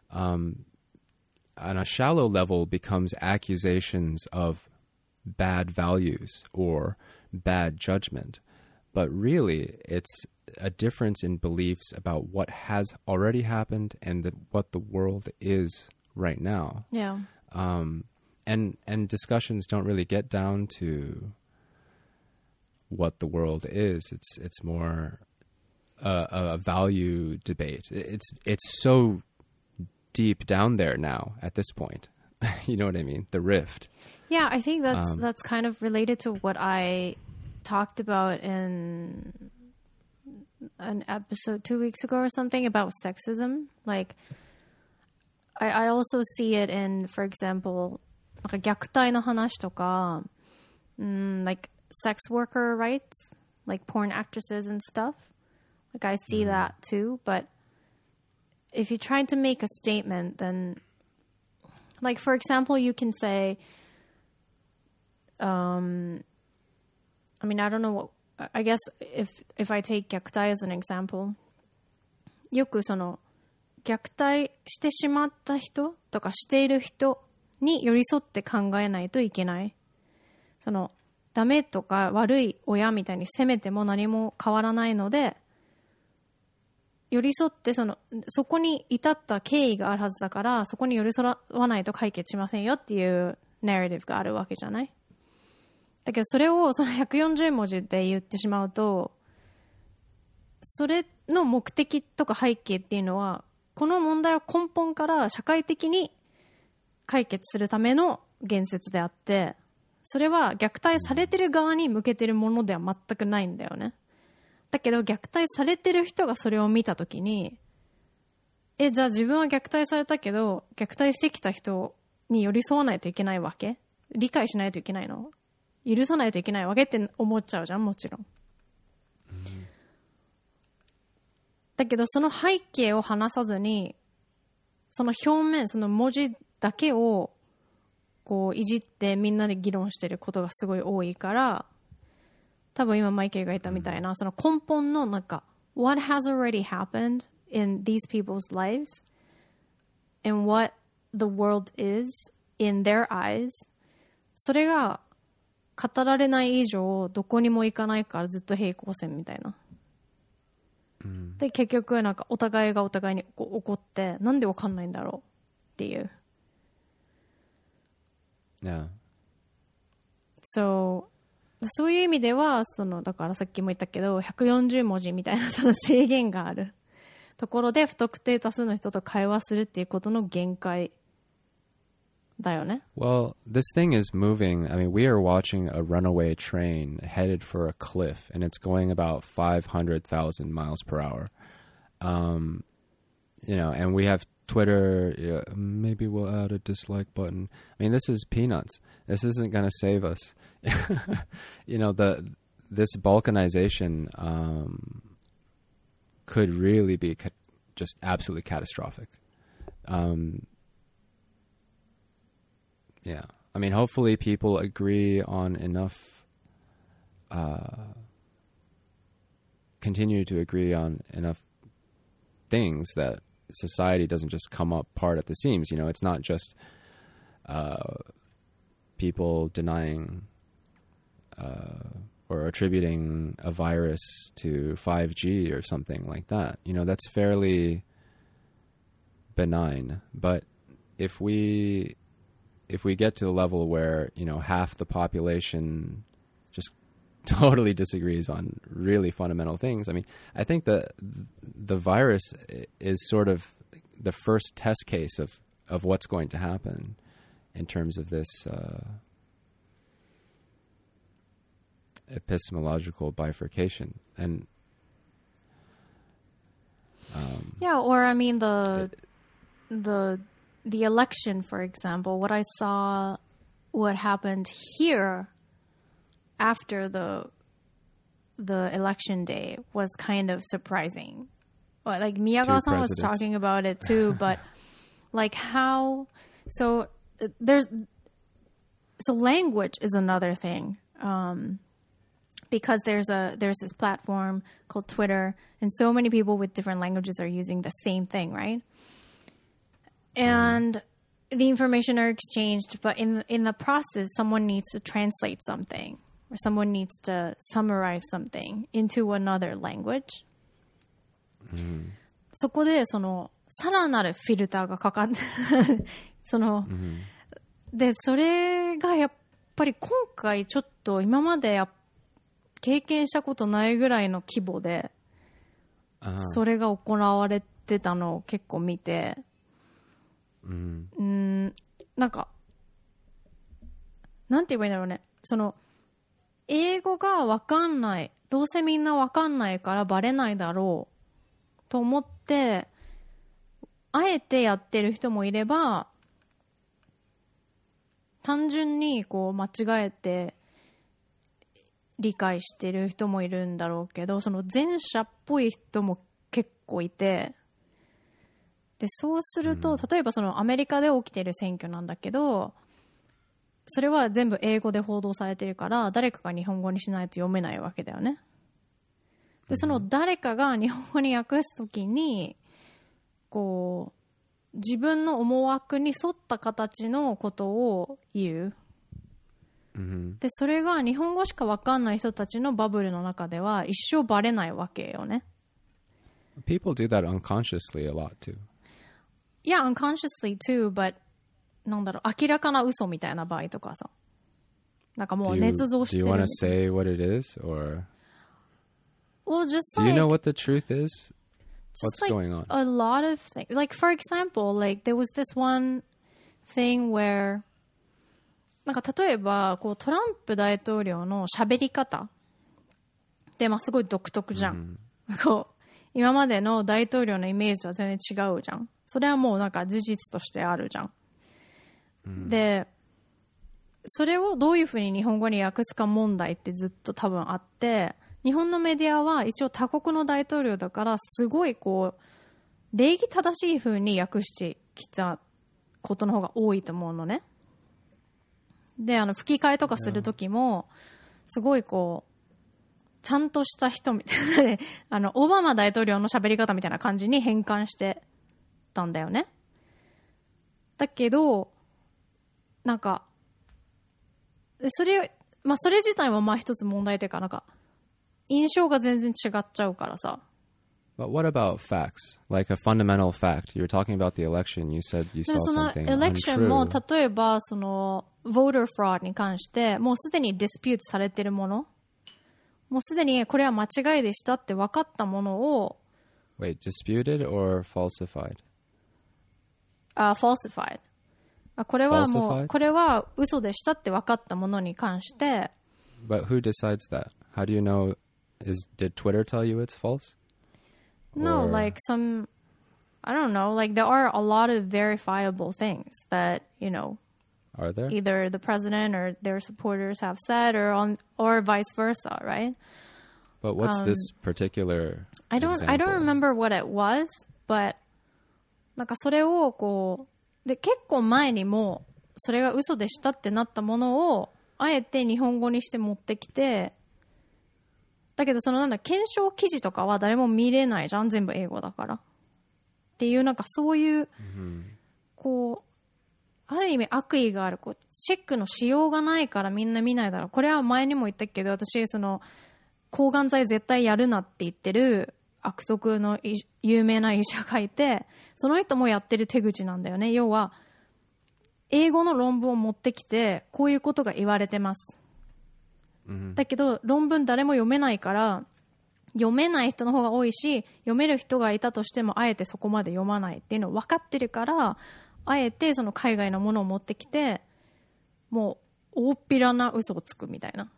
on a shallow level becomes accusations of bad values or bad judgment. But really, it's a difference in beliefs about what has already happened and what the world is right now. Yeah. And discussions don't really get down to what the world is. It's more a value debate. It's so deep down there now at this point. You know what I mean? The rift. Yeah, I think that's kind of related to what I talked about in an episode 2 weeks ago or something about sexism. Like, I also see it in, for example, なんか虐待の話とか、like sex worker rights, like porn actresses and stuff. Like I see that too, but if you try to make a statement, then, like for example, you can say, I mean, I don't know what, I guess if I take 虐待 as an example, よくその虐待してしまった人とかしている人に寄り添って考えないといけない。そのダメとか悪い親みたいに責めても何も変わらないので、寄り添ってそこに至った経緯があるはずだから、そこに寄り添わないと解決しませんよっていうナレティブがあるわけじゃない。だけどそれをその140文字で言ってしまうと、それの目的とか背景っていうのは、この問題を根本から社会的に解決するための言説であって、それは虐待されてる側に向けてるものでは全くないんだよね。だけど虐待されてる人がそれを見たときに、じゃあ自分は虐待されたけど、虐待してきた人に寄り添わないといけないわけ？理解しないといけないの？許さないといけないわけって思っちゃうじゃん、もちろん。だけどその背景を話さずに、その表面、その文字だけをこういじってみんなで議論してることがすごい多いから、多分今マイケルが言ったみたいな、その根本のなんか what has already happened in these people's lives and what the world is in their eyes、 それが語られない以上どこにも行かないから、ずっと平行線みたいな。で結局なんかお互いがお互いに怒って、なんでわかんないんだろうっていう。 Yeah. そういう意味では、だからさっきも言ったけど、140文字みたいなその制限があるところで不特定多数の人と会話するっていうことの限界だよね。 Well, this thing is moving. I mean, we are watching a runaway train headed for a cliff, and it's going about 500,000 miles per hour. You know, and we have Twitter. Maybe we'll add a dislike button. I mean, this is peanuts. This isn't going to save us. You know, this balkanization could really be just absolutely catastrophic. Yeah. I mean, hopefully people agree on enough, continue to agree on enough things that society doesn't just come up apart at the seams. You know, it's not just people denying or attributing a virus to 5G or something like that. You know, that's fairly benign. But if we get to the level where, you know, half the population just totally disagrees on really fundamental things, I mean, I think the virus is sort of the first test case of what's going to happen in terms of this epistemological bifurcation. And yeah, or I mean the election, for example, what I saw, what happened here after the election day was kind of surprising. Well, like Miyagawa-san was talking about it too, but like how, so language is another thing. Because there's this platform called Twitter, and so many people with different languages are using the same thing, right? And the information are exchanged, but in the process, someone needs to translate something, or someone needs to summarize something into another language. そこでさらなるフィルターがかかってでそれがやっぱり今回ちょっと今まで経験したことないぐらいの規模でそれが行われてたのを結構見て、なんかなんて言えばいいんだろうね、英語が分かんない、どうせみんな分かんないからバレないだろうと思ってあえてやってる人もいれば、単純にこう間違えて理解してる人もいるんだろうけど、その前者っぽい人も結構いて、でそうすると、例えばそのアメリカで起きてる選挙なんだけど、それは全部英語で報道されてるから、誰かが日本語にしないと読めないわけだよね。でその誰かが日本語に訳すときにこう自分の思惑に沿った形のことを言う。でそれが日本語しか分かんない人たちのバブルの中では一生バレないわけよね。 People do that unconsciously a lot too. Yeah, unconsciously too, but なんだろう、明らかな嘘みたいな場合とかさ、なんかもう捏造してる。 Do you want to say what it is, or well, just do you know what the truth is? Just What's going on? A lot of things. Like for example, like there was this one thing where なんか例えばこうトランプ大統領の喋り方で、まあ、すごい独特じゃん。こう今までの大統領のイメージとは全然違うじゃん。それはもうなんか事実としてあるじゃん。でそれをどういうふうに日本語に訳すか問題ってずっと多分あって、日本のメディアは一応他国の大統領だからすごいこう礼儀正しいふうに訳してきたことの方が多いと思うのね。で吹き替えとかする時もすごいこうちゃんとした人みたいなねオバマ大統領の喋り方みたいな感じに変換してたんだよね。だけどなんかそれ自体もまあ一つ問題というか、なんか印象が全然違っちゃうからさ。 But what about facts? Like a fundamental fact. You were talking about the election. You said you saw その something エレクションも untrue. 例えばその voter fraud に関してもうすでにディスピュートされてるもの、もうすでにこれは間違いでしたって分かったものを Wait, disputed or falsified? falsified。これはもう Falsified? これは嘘でしたって分かったものに関して。 But who decides that? How do you know? Did Twitter tell you it's false? No, Or- like some, I don't know, like there are a lot of verifiable things that, you know, Are there? either the president or their supporters have said or vice versa, right? But what's this particular I don't example? remember what it was, but なんかそれをこうで結構前にもそれが嘘でしたってなったものをあえて日本語にして持ってきて、だけどその検証記事とかは誰も見れないじゃん、全部英語だからっていう、なんかそういうこうある意味悪意がある、こうチェックのしようがないからみんな見ないだろう。これは前にも言ったけど、私その抗がん剤絶対やるなって言ってる悪徳の有名な医者がいて、その人もやってる手口なんだよね。要は英語の論文を持ってきてこういうことが言われてます、だけど論文誰も読めないから読めない人の方が多いし、読める人がいたとしてもあえてそこまで読まないっていうの分かってるから、あえてその海外のものを持ってきてもう大っぴらな嘘をつくみたいな、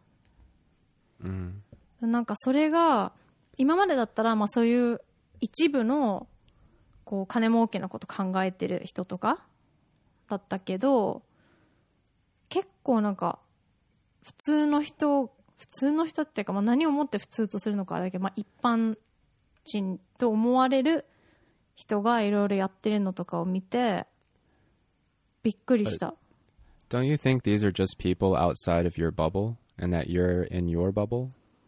なんかそれが今までだったらまあそういう一部のこう金儲けのこと考えてる人とかだったけど、結構なんか普通の人っていうか、まあ何をもって普通とするのかあれだけど、まあ一般人と思われる人がいろいろやってるのとかを見てびっくりした。 Don't you think these are just people outside of your bubble and that you're in your bubble?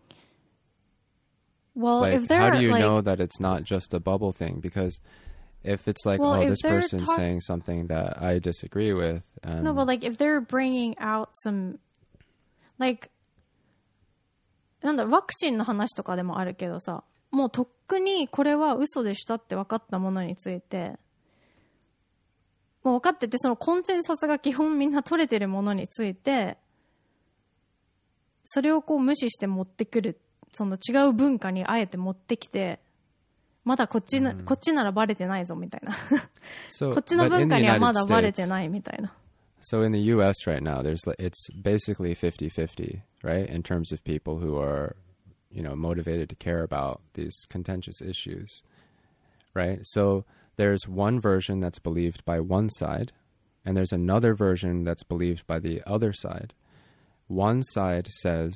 Well, Like, if they're how do you like, know that it's not just a bubble thing? Because if it's like, Well, oh, if this they're person's saying something that I disagree with, and no, but like if they're bringing out some, like なんだワクチンの話とかでもあるけどさ、もうとっくにこれは嘘でしたって分かったものについて、もう分かってて、そのコンセンサスが基本みんな取れてるものについて、それをこう無視して持ってくる、その違う文化にあえて持ってきて、まだこっちならバレてないぞみたいな so, こっちの but 文 in 化 the には United まだバレて States, ないみたいな。 so in the U.S. right now, it's basically 50-50, right? In terms of people who are, you know, motivated to care about these contentious issues, right? So there's one version that's believed by one side, and there's another version that's believed by the other side. One side says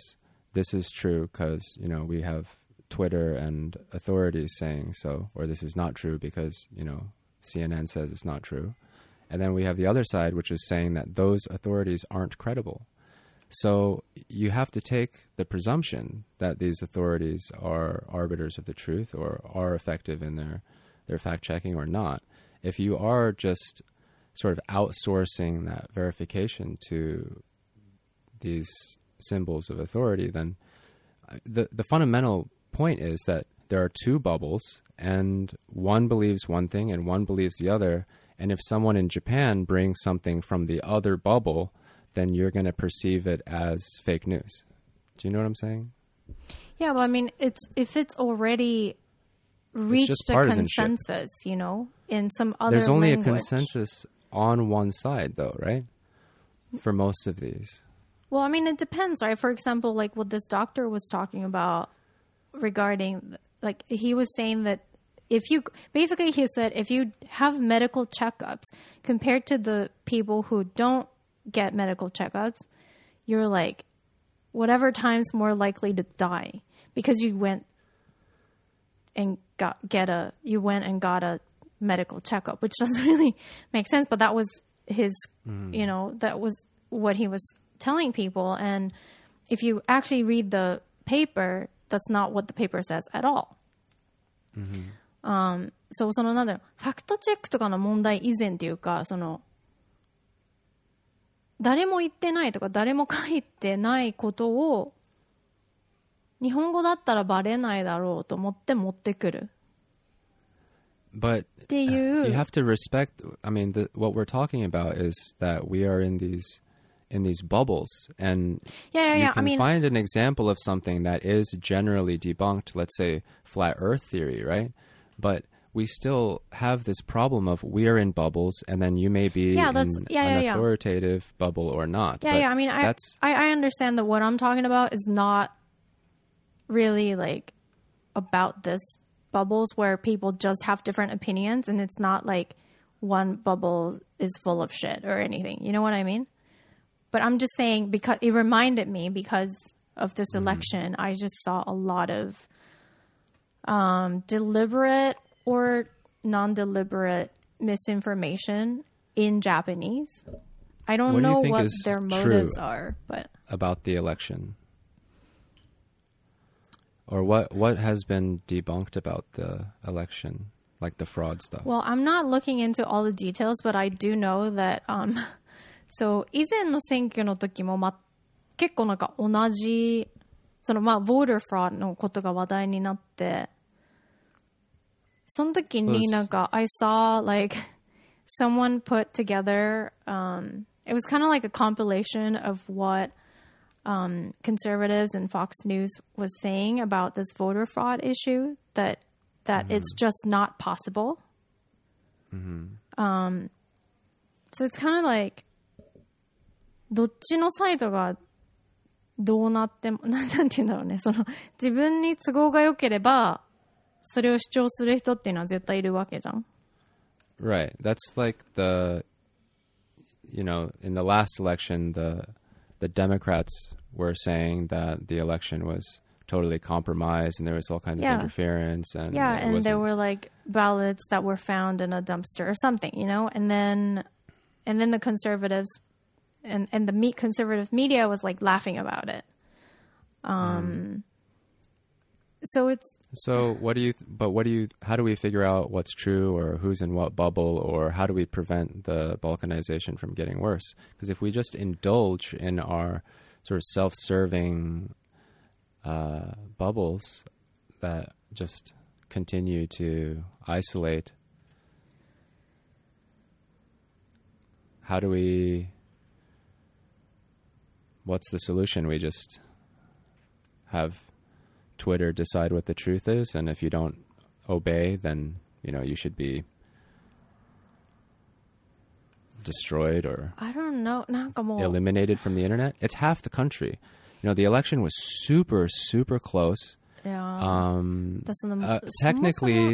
this is true because, you know, we have Twitter and authorities saying so, or this is not true because, you know, CNN says it's not true. And then we have the other side, which is saying that those authorities aren't credible. So you have to take the presumption that these authorities are arbiters of the truth or are effective in their fact-checking or not. If you are just sort of outsourcing that verification to these symbols of authority, then the fundamental point is that there are two bubbles, and one believes one thing and one believes the other. And if someone in Japan brings something from the other bubble, then you're going to perceive it as fake news. Do you know what I'm saying? Yeah, well, I mean, if it's already reached a consensus, you know, in some other There's only language. a consensus on one side, though, right? For most of these. Well, I mean, it depends, right? For example, like what this doctor was talking about regarding, like, he was saying that basically he said, if you have medical checkups compared to the people who don't get medical checkups, you're like, whatever times more likely to die because you went and got a medical checkup, which doesn't really make sense. But that was his, you know, that was what he was telling people. And if you actually read the paper, that's not what the paper says at all.そう、そのなんだろう、ファクトチェックとかの問題以前っていうか、その誰も言ってないとか誰も書いてないことを日本語だったらバレないだろうと思って持ってくる。 But っていう。 you have to respect. I mean, what we're talking about is that we are in these bubbles, and you can find an example of something that is generally debunked. Let's say flat Earth theory, right? But we still have this problem of we are in bubbles, and then you may be in an authoritative bubble or not. Yeah, I mean, I understand that what I'm talking about is not really like about this bubbles where people just have different opinions, and it's not like one bubble is full of shit or anything. You know what I mean? But I'm just saying because it reminded me because of this election, I just saw a lot of deliberate or non-deliberate misinformation in Japanese. I don't know what their motives are, but about the election, or what has been debunked about the election, like the fraud stuff. Well, I'm not looking into all the details, but I do know thatそう以前の選挙の時も結構なんか同じそのvoter fraud のことが話題になって。その時になんか I saw like someone put together it was kind of like a compilation of what conservatives and Fox News was saying about this voter fraud issue that it's just not possible. So it's kind of like どっちのサイドがどうなってもなんて言うんだろうね、その自分に都合が良ければそれを主張する人っていうのは絶対いるわけじゃん。 Right. That's like you know, in the last election, the Democrats were saying that the election was totally compromised and there was all kinds of interference. And there were like ballots that were found in a dumpster or something, you know? And then the conservatives and the conservative media was like laughing about it. So how do we figure out what's true or who's in what bubble, or how do we prevent the balkanization from getting worse? Because if we just indulge in our sort of self-serving bubbles that just continue to isolate, what's the solution? We just have Twitter decide what the truth is, and if you don't obey, then you know you should be destroyed or I don't know, eliminated from the internet. It's half the country. You know, the election was super, super close. Yeah. Technically,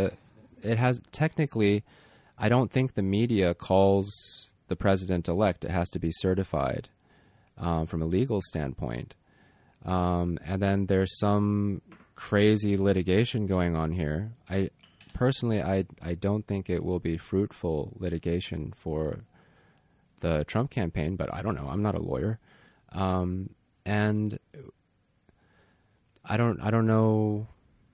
I don't think the media calls the president-elect. It has to be certified from a legal standpoint. And then there's some crazy litigation going on here. Personally, I don't think it will be fruitful litigation for the Trump campaign, but I don't know. I'm not a lawyer. And I don't know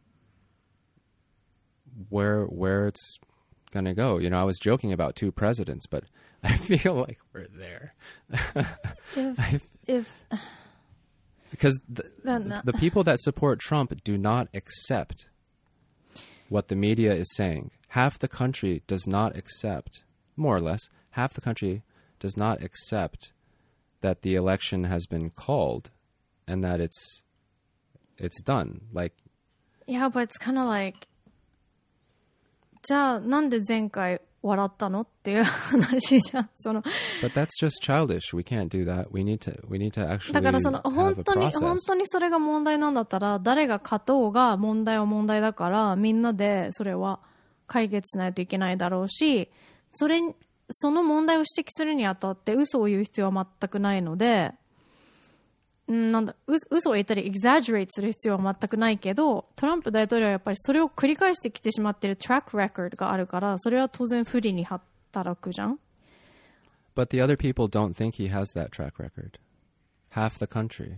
where it's going to go. You know, I was joking about 2 presidents, but I feel like we're there. Because the people that support Trump do not accept what the media is saying. Half the country does not accept, more or less, half the country does not accept that the election has been called and that it's done. Like, Yeah, but it's kind of like, じゃあなんで前回笑ったのっていう話じゃん。 but that's just childish. We can't do that. We need to actually だから have a 本当に process. それが問題なんだったら、誰が勝とうが問題は問題だから、みんなでそれは解決しないといけないだろうし、その問題を指摘するにあたって嘘を言う必要は全くないので、嘘を言ったり exaggerate する必要は全くないけど、トランプ大統領はやっぱりそれを繰り返してきてしまっている track record があるから、それは当然不利に働くじゃん。 But the other people don't think he has that track record. Half the country.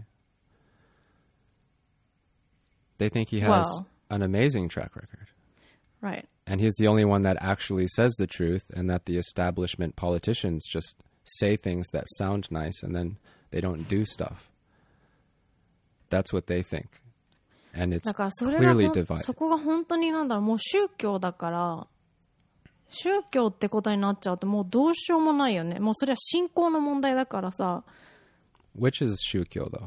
They think he has an amazing track record. Right. And he's the only one that actually says the truth, and that the establishment politicians just say things that sound nice and then they don't do stuff. That's what they think. And it's clearly divided. そこが本当にもう宗教だから、宗教ってことになっちゃうともうどうしようもないよね。もうそれは信仰の問題だからさ。 Which is 宗教 though?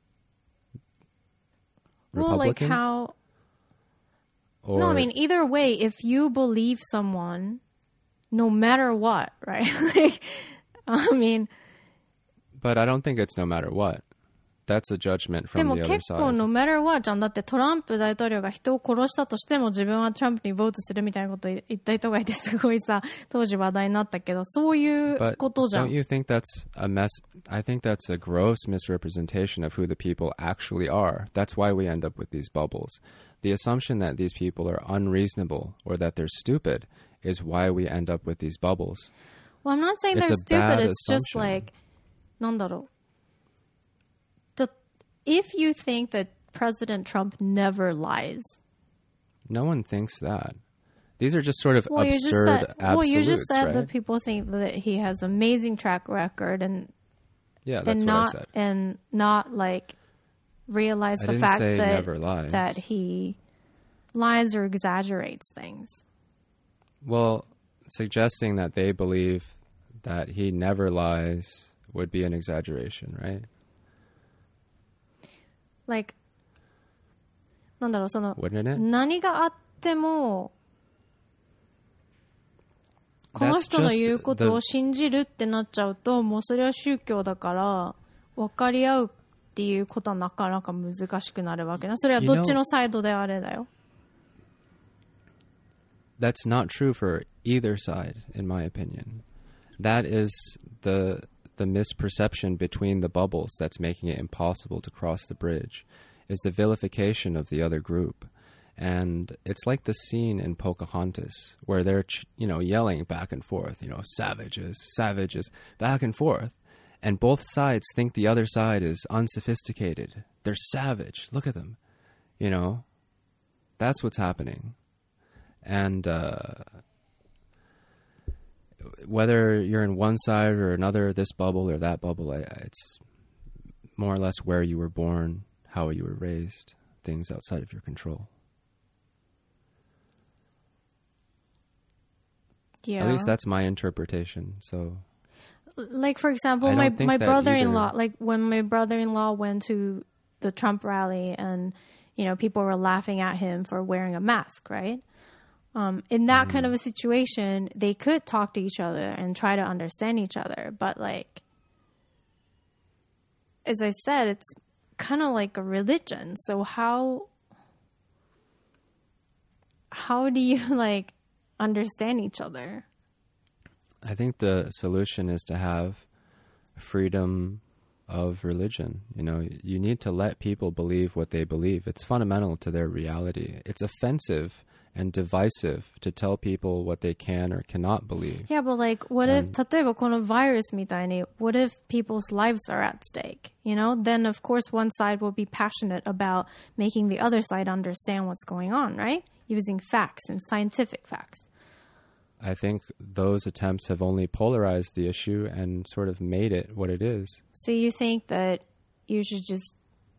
Well, like how... No, I mean, either way, if you believe someone, no matter what, right? Like, I mean... But I don't think it's no matter what. That's a judgment from the other side. でも結構 no matter what じゃん。だってトランプ大統領が人を殺したとしても自分はトランプにボートするみたいなことを言った人がいてすごいさ、当時話題になったけど、そういうことじゃん。 But don't you think that's a mess? I think that's a gross misrepresentation of who the people actually are. That's why we end up with these bubbles. The assumption that these people are unreasonable or that they're stupid is why we end up with these bubbles. Well, I'm not saying they're stupid. It's just like, なんだろう。If you think that President Trump never lies. No one thinks that. These are just sort of absurd absolutes, well, you just said right? that people think that he has amazing track record and yeah, that's and what not, I said. And not like realize the fact that he lies or exaggerates things. Well, suggesting that they believe that he never lies would be an exaggeration, right? Like, なんだろう、 Wouldn't it? 何があっても、この人の言うことを信じるってなっちゃうと、もうそれは宗教だから、分かり合うっていうことはなかなか難しくなるわけな。それはどっちのサイドであれだよ。 That's not true for either side, in my opinion. That is the misperception between the bubbles that's making it impossible to cross the bridge, is the vilification of the other group. And it's like the scene in Pocahontas where they're, yelling back and forth, savages, savages, back and forth. And both sides think the other side is unsophisticated. They're savage. Look at them. That's what's happening. And whether you're in one side or another, this bubble or that bubble, it's more or less where you were born, how you were raised, things outside of your control. Yeah. At least that's my interpretation. So, like, for example, my brother-in-law, like when my brother-in-law went to the Trump rally and, people were laughing at him for wearing a mask, right? In that kind of a situation, they could talk to each other and try to understand each other. But like, as I said, it's kind of like a religion. So how do you like understand each other? I think the solution is to have freedom of religion. You know, you need to let people believe what they believe. It's fundamental to their reality. It's offensive and divisive to tell people what they can or cannot believe. Yeah, but like, what if, 例えばこの virus みたいに, what if people's lives are at stake? You know, then of course one side will be passionate about making the other side understand what's going on, right? Using facts and scientific facts. I think those attempts have only polarized the issue and sort of made it what it is. So you think that you should just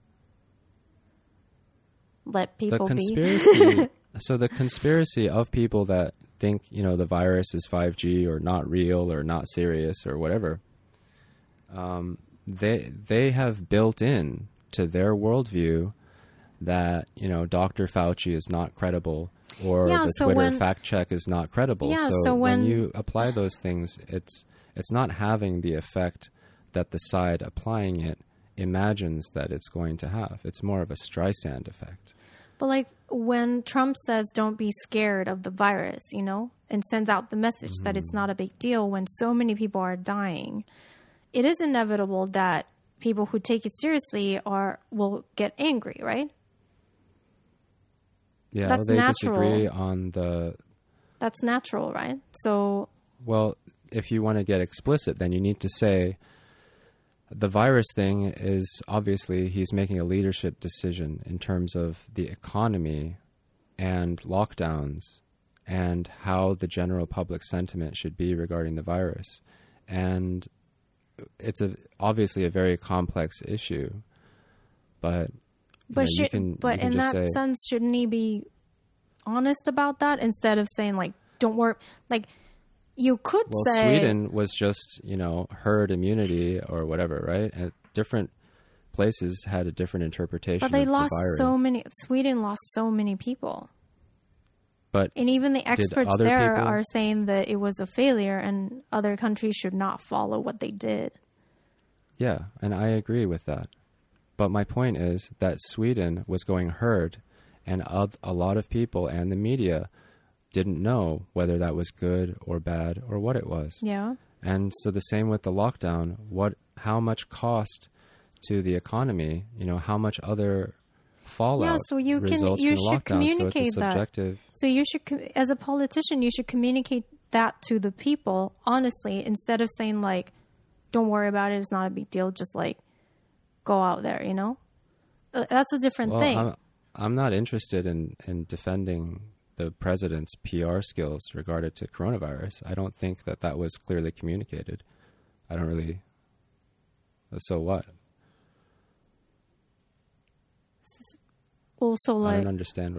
let people be? So the conspiracy of people that think, you know, the virus is 5G or not real or not serious or whatever, they have built in to their worldview that, you know, Dr. Fauci is not credible or the Twitter fact check is not credible. Yeah, so when you apply those things, it's not having the effect that the side applying it imagines that it's going to have. It's more of a Streisand effect. But like when Trump says don't be scared of the virus, you know, and sends out the message that it's not a big deal when so many people are dying, it is inevitable that people who take it seriously will get angry, right? Yeah, that's they natural. Disagree on the... That's natural, right? So... Well, if you want to get explicit, then you need to say the virus thing is obviously he's making a leadership decision in terms of the economy and lockdowns and how the general public sentiment should be regarding the virus. And it's obviously a very complex issue, but you can in that sense, shouldn't he be honest about that instead of saying like, don't worry, like you could say... Sweden was just, you know, herd immunity or whatever, right? And different places had a different interpretation of the virus. Sweden lost so many people. But and even the experts there are saying that it was a failure and other countries should not follow what they did. Yeah, and I agree with that. But my point is that Sweden was going herd, and a lot of people and the media didn't know whether that was good or bad or what it was. Yeah. And so the same with the lockdown. How much cost to the economy? You know, how much other fallout results from the lockdown? Communicate so it's a subjective. That. So you should, as a politician, you should communicate that to the people honestly, instead of saying like, "Don't worry about it; it's not a big deal." Just like go out there, you know. That's a different thing. I'm not interested in defending the president's PR skills regarding to coronavirus. I don't think that was clearly communicated. I don't really... So what? Also, like... I don't understand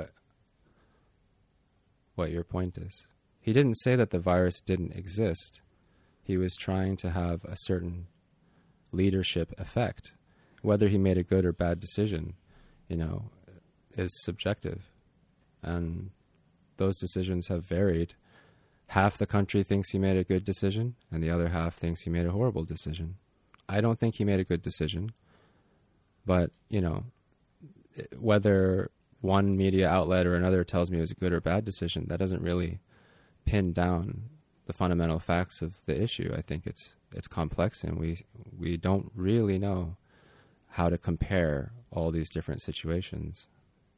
what your point is. He didn't say that the virus didn't exist. He was trying to have a certain leadership effect. Whether he made a good or bad decision, you know, is subjective. And those decisions have varied. Half the country thinks he made a good decision, and the other half thinks he made a horrible decision. I don't think he made a good decision. But, you know, whether one media outlet or another tells me it was a good or bad decision, that doesn't really pin down the fundamental facts of the issue. I think it's complex, and we don't really know how to compare all these different situations.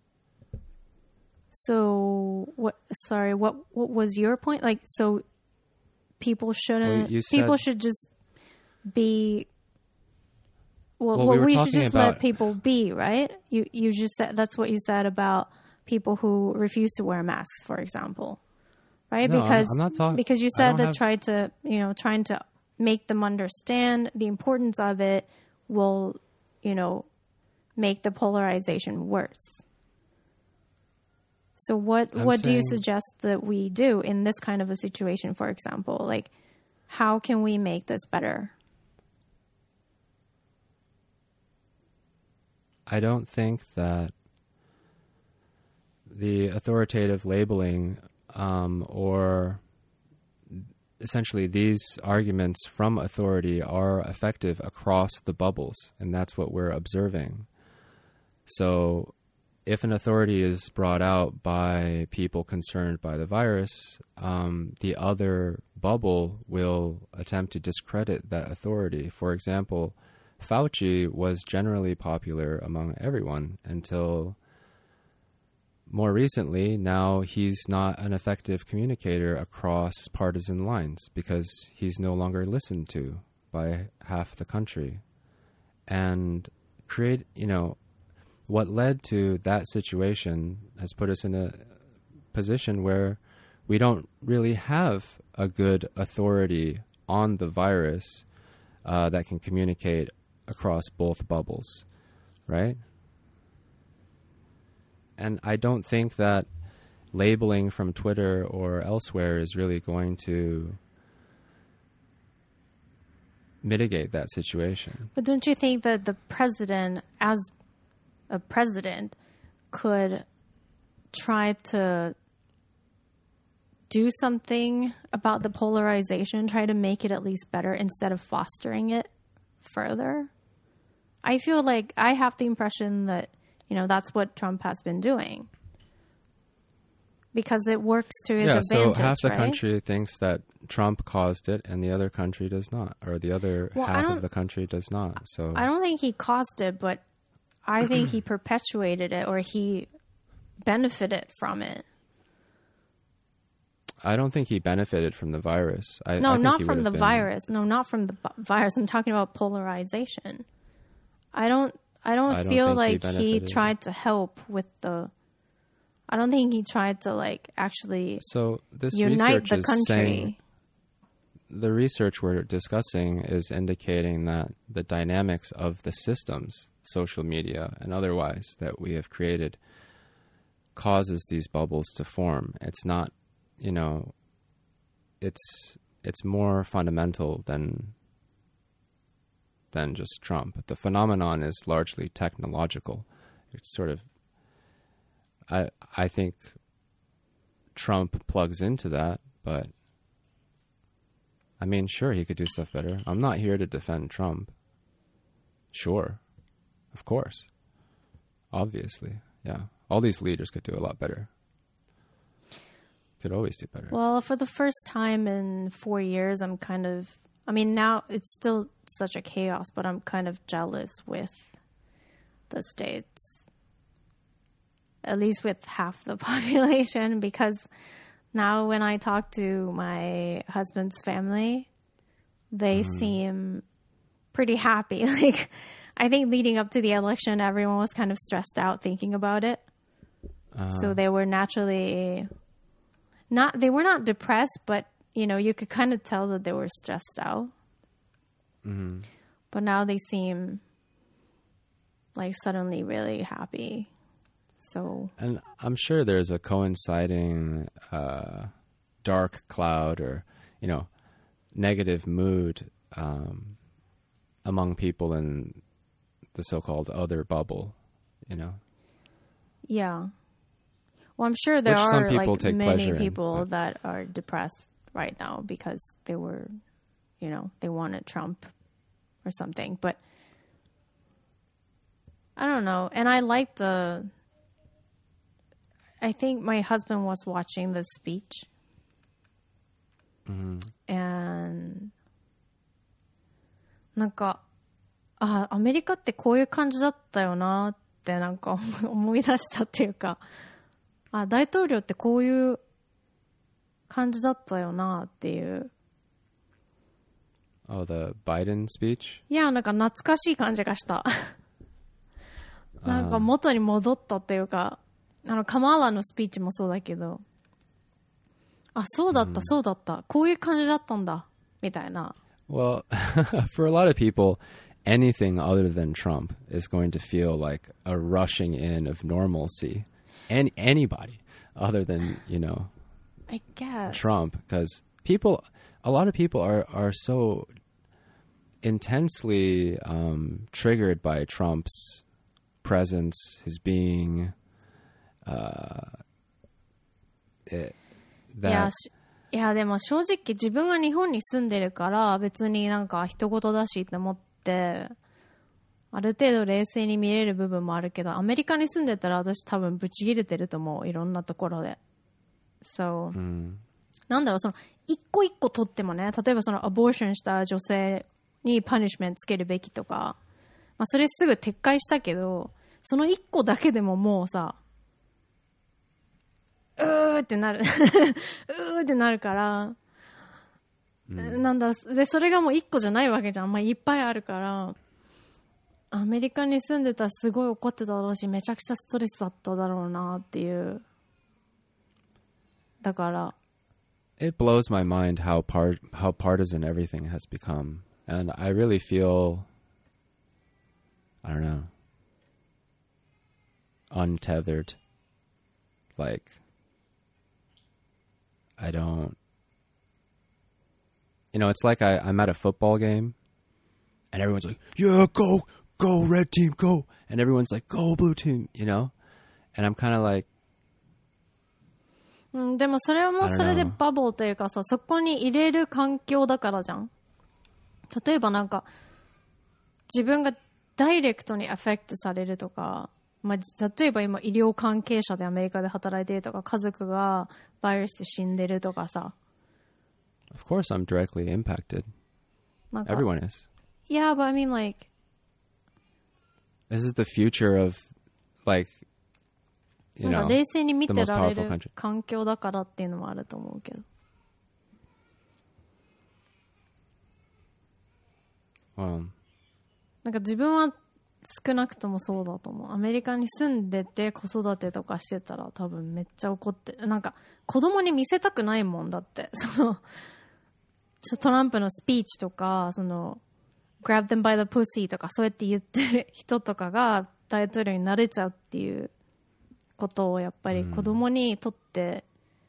So what was your point? Like, so people shouldn't, people should just be, we should just let people be, right? You just said, that's what you said about people who refuse to wear masks, for example, right? No, because I'm not talking, because you said that trying to make them understand the importance of it will, you know, make the polarization worse. So what do you suggest that we do in this kind of a situation, for example? Like, how can we make this better? I don't think that the authoritative labeling or essentially these arguments from authority are effective across the bubbles, and that's what we're observing. So if an authority is brought out by people concerned by the virus, the other bubble will attempt to discredit that authority. For example, Fauci was generally popular among everyone until more recently. Now he's not an effective communicator across partisan lines because he's no longer listened to by half the country. And what led to that situation has put us in a position where we don't really have a good authority on the virus that can communicate across both bubbles, right? And I don't think that labeling from Twitter or elsewhere is really going to mitigate that situation. But don't you think that the president, as a president, could try to do something about the polarization, try to make it at least better instead of fostering it further? I feel like I have the impression that, that's what Trump has been doing. Because it works to his advantage, so half the right? country thinks that Trump caused it and the other country does not, or the other half of the country does not. So I don't think he caused it, but I think he perpetuated it, or he benefited from it. I don't think he benefited from the virus. I think not he from would the have been... virus. No, not from the virus. I'm talking about polarization. I don't feel like he tried to help with the... I don't think he tried to actually unite the country. Saying, the research we're discussing is indicating that the dynamics of the systems, social media and otherwise, that we have created causes these bubbles to form. It's not, it's more fundamental than just Trump. The phenomenon is largely technological. It's sort of, I think Trump plugs into that, but I mean, sure, he could do stuff better. I'm not here to defend Trump. Sure. Of course. Obviously. Yeah. All these leaders could do a lot better. Could always do better. Well, for the first time in 4 years, now it's still such a chaos, but I'm kind of jealous with the States. At least with half the population, because now when I talk to my husband's family, they seem pretty happy. I think leading up to the election, everyone was kind of stressed out thinking about it. So they were naturally they were not depressed, but you could kind of tell that they were stressed out. Mm-hmm. But now they seem suddenly really happy. So, and I'm sure there's a coinciding dark cloud or negative mood among people in the so-called other bubble. Yeah. Well, I'm sure there are many people in, that are depressed right now because they were, they wanted Trump or something. But I don't know. And I think my husband was watching the speech. Mm-hmm. And アメリカってこういう感じだったよなって思い出したっていうか、大統領ってこういう感じだったよなっていう。 Oh, the Biden speech? いや、懐かしい感じがした。元に戻ったっていうか、カマーラのスピーチもそうだけど、そうだった、そうだった。こういう感じだったんだ、みたいな。 Well, for a lot of people, anything other than Trump is going to feel like a rushing in of normalcy. And anybody other than, I guess Trump, because a lot of people are so intensely triggered by Trump's presence, his being, いやでも正直自分は日本に住んでるから別に人事だしって思ってある程度冷静に見れる部分もあるけど、アメリカに住んでたら私多分ブチ切れてると思う、いろんなところで。So、一個一個取ってもね、例えばアボーションした女性にパニッシュメントつけるべきとか、 まあそれすぐ撤回したけど、その1個だけでももうさ、うーってなる。うーってなるから、なんだ、で、それがもう1個じゃないわけじゃん。まあいっぱいあるから、アメリカに住んでたらすごい怒ってただろうし、めちゃくちゃストレスだっただろうなっていう。だから、 It blows my mind how partisan everything has become. And I really feel, I don't know, untethered. Like, I don't, you know, it's like I'm at a football game and everyone's like, yeah, go, red team, go. And everyone's like, go, blue team, you know? And I'm kind of like, でもそれはもうそれでバブルというかさ、そこに入れる環境だからじゃん。例えばなんか、自分がダイレクトにアフェクトされるとか、まあ、例えば今医療関係者でアメリカで働いてるとか、家族がバイラスで死んでるとかさ。 Of course I'm directly impacted. Everyone is. Yeah, but I mean like... This is the future of, like, you なん know, か冷静に見 the て most られ powerful る country. 環境だからっていうのもあると思うけど。なんか自分は少なくともそうだと思う。アメリカに住んでて子育てとかしてたら多分めっちゃ怒って、なんか子供に見せたくないもんだって。そのトランプのスピーチとか、その grab them by the pussy とかそうやって言ってる人とかが大統領になれちゃうっていうことをやっぱり子供にとって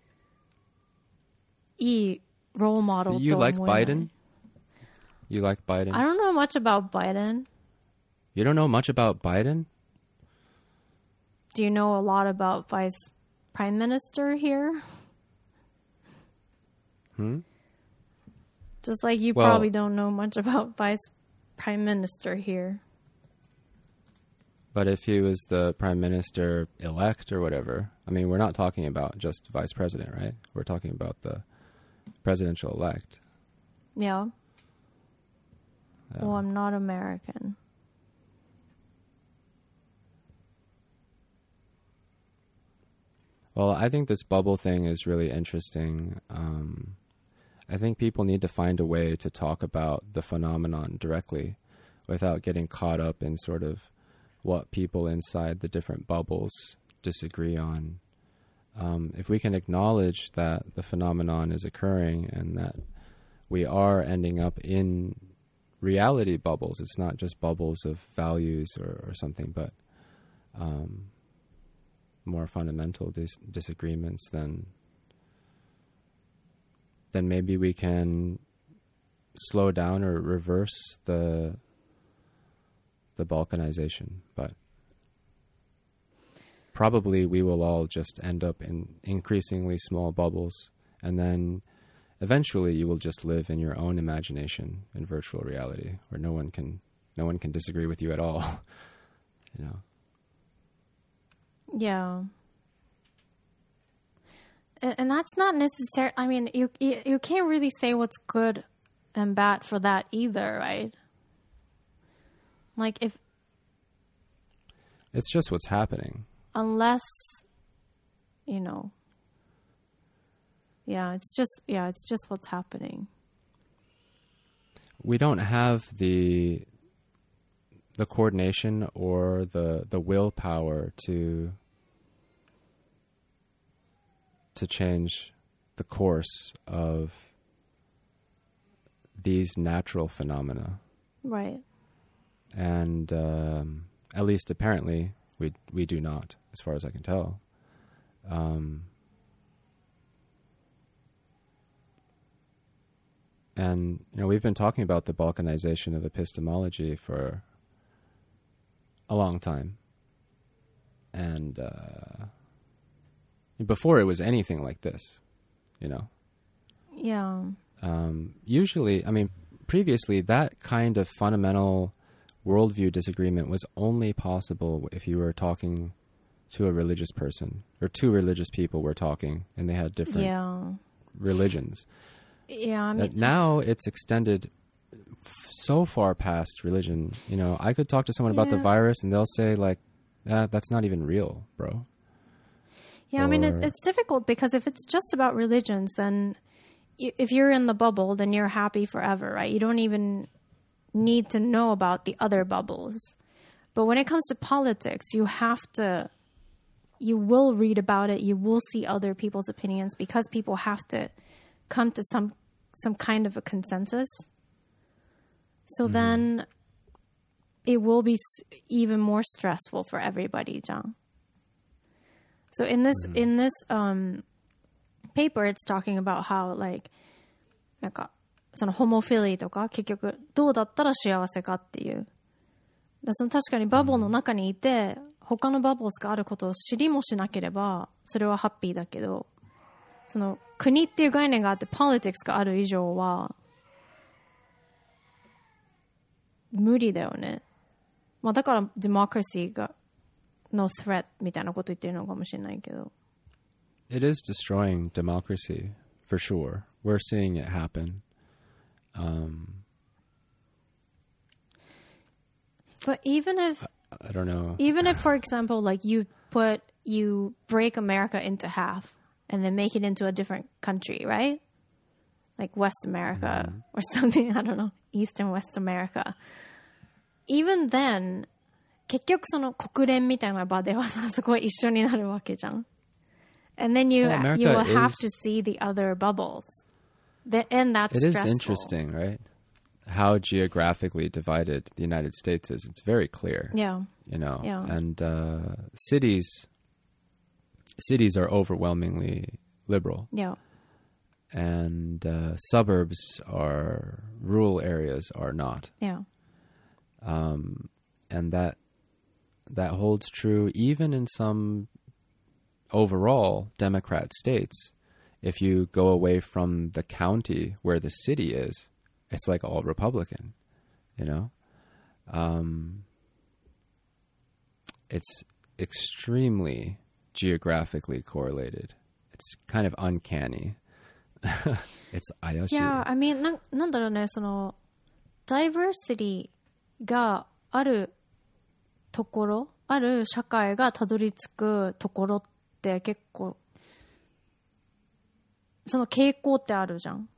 いいロールモデルと思えない。 You like Biden? You like Biden? I don't know much about Biden. You don't know much about Biden? Do you know a lot about Vice Prime Minister here? Just like you probably don't know much about Vice Prime Minister here. But if he was the Prime Minister-elect or whatever, I mean, we're not talking about just Vice President, right? We're talking about the presidential-elect. Yeah. Well, I'm not American. Well, I think this bubble thing is really interesting. I think people need to find a way to talk about the phenomenon directly without getting caught up in sort of what people inside the different bubbles disagree on. If we can acknowledge that the phenomenon is occurring and that we are ending up in reality bubbles, it's not just bubbles of values or something, but more fundamental disagreements, then maybe we can slow down or reverse the balkanization. But probably we will all just end up in increasingly small bubbles, and then eventually you will just live in your own imagination in virtual reality where no one can disagree with you at all. You know. Yeah. And that's not necessary. I mean, you can't really say what's good and bad for that either, right? Like if it's just what's happening. Unless, you know. Yeah, it's just what's happening. We don't have the coordination or the willpower to change the course of these natural phenomena. Right. And at least apparently we do not, as far as I can tell. And, you know, we've been talking about the balkanization of epistemology for a long time. And before it was anything like this, you know? Yeah. Usually, I mean, previously, that kind of fundamental worldview disagreement was only possible if you were talking to a religious person, or two religious people were talking, and they had different religions. Yeah, I mean, now it's extended so far past religion. You know, I could talk to someone about the Yeah. virus and they'll say like, that's not even real, bro. Yeah, I mean, Or- it's difficult because if it's just about religions, then if you're in the bubble, then you're happy forever, right? You don't even need to know about the other bubbles. But when it comes to politics, you will read about it. You will see other people's opinions because people have to come to some kind of a consensus. So then it will be even more stressful for everybody, John. So in this paper, it's talking about how like なんかそのホモフィリーとか結局どうだったら幸せかっていう。その確かにバブルの中にいて、他のバブルがあることを知りもしなければそれはハッピーだけど、その国っていう概念があってpoliticsがある以上は無理だよね。まあだからdemocracyがno threat みたいなこと言ってるのかもしれないけど。 It is destroying democracy, for sure. We're seeing it happen. But even if I don't know. Even if, for example, like you break America into half and then make it into a different country, right? Like West America or something, I don't know, East and West America. Even then, 結局その国連みたいな場ではさ、そこは一緒になるわけじゃん。And then you Well, you will America have is- to see the other bubbles. And that's It is stressful. interesting, right? How geographically divided the United States is. It's very clear. Yeah. You know, Yeah. and cities are overwhelmingly liberal, Yeah. and suburbs are rural areas are not, Yeah. and that holds true even in some overall Democrat states. If you go away from the county where the city is, it's like all Republican, you know. It's extremely geographically correlated. It's kind of uncanny. It's ayashi. Yeah, I mean, なんだろうね、その、diversity があるところ、ある社会がたどり着くところって結構、その傾向ってあるじゃん。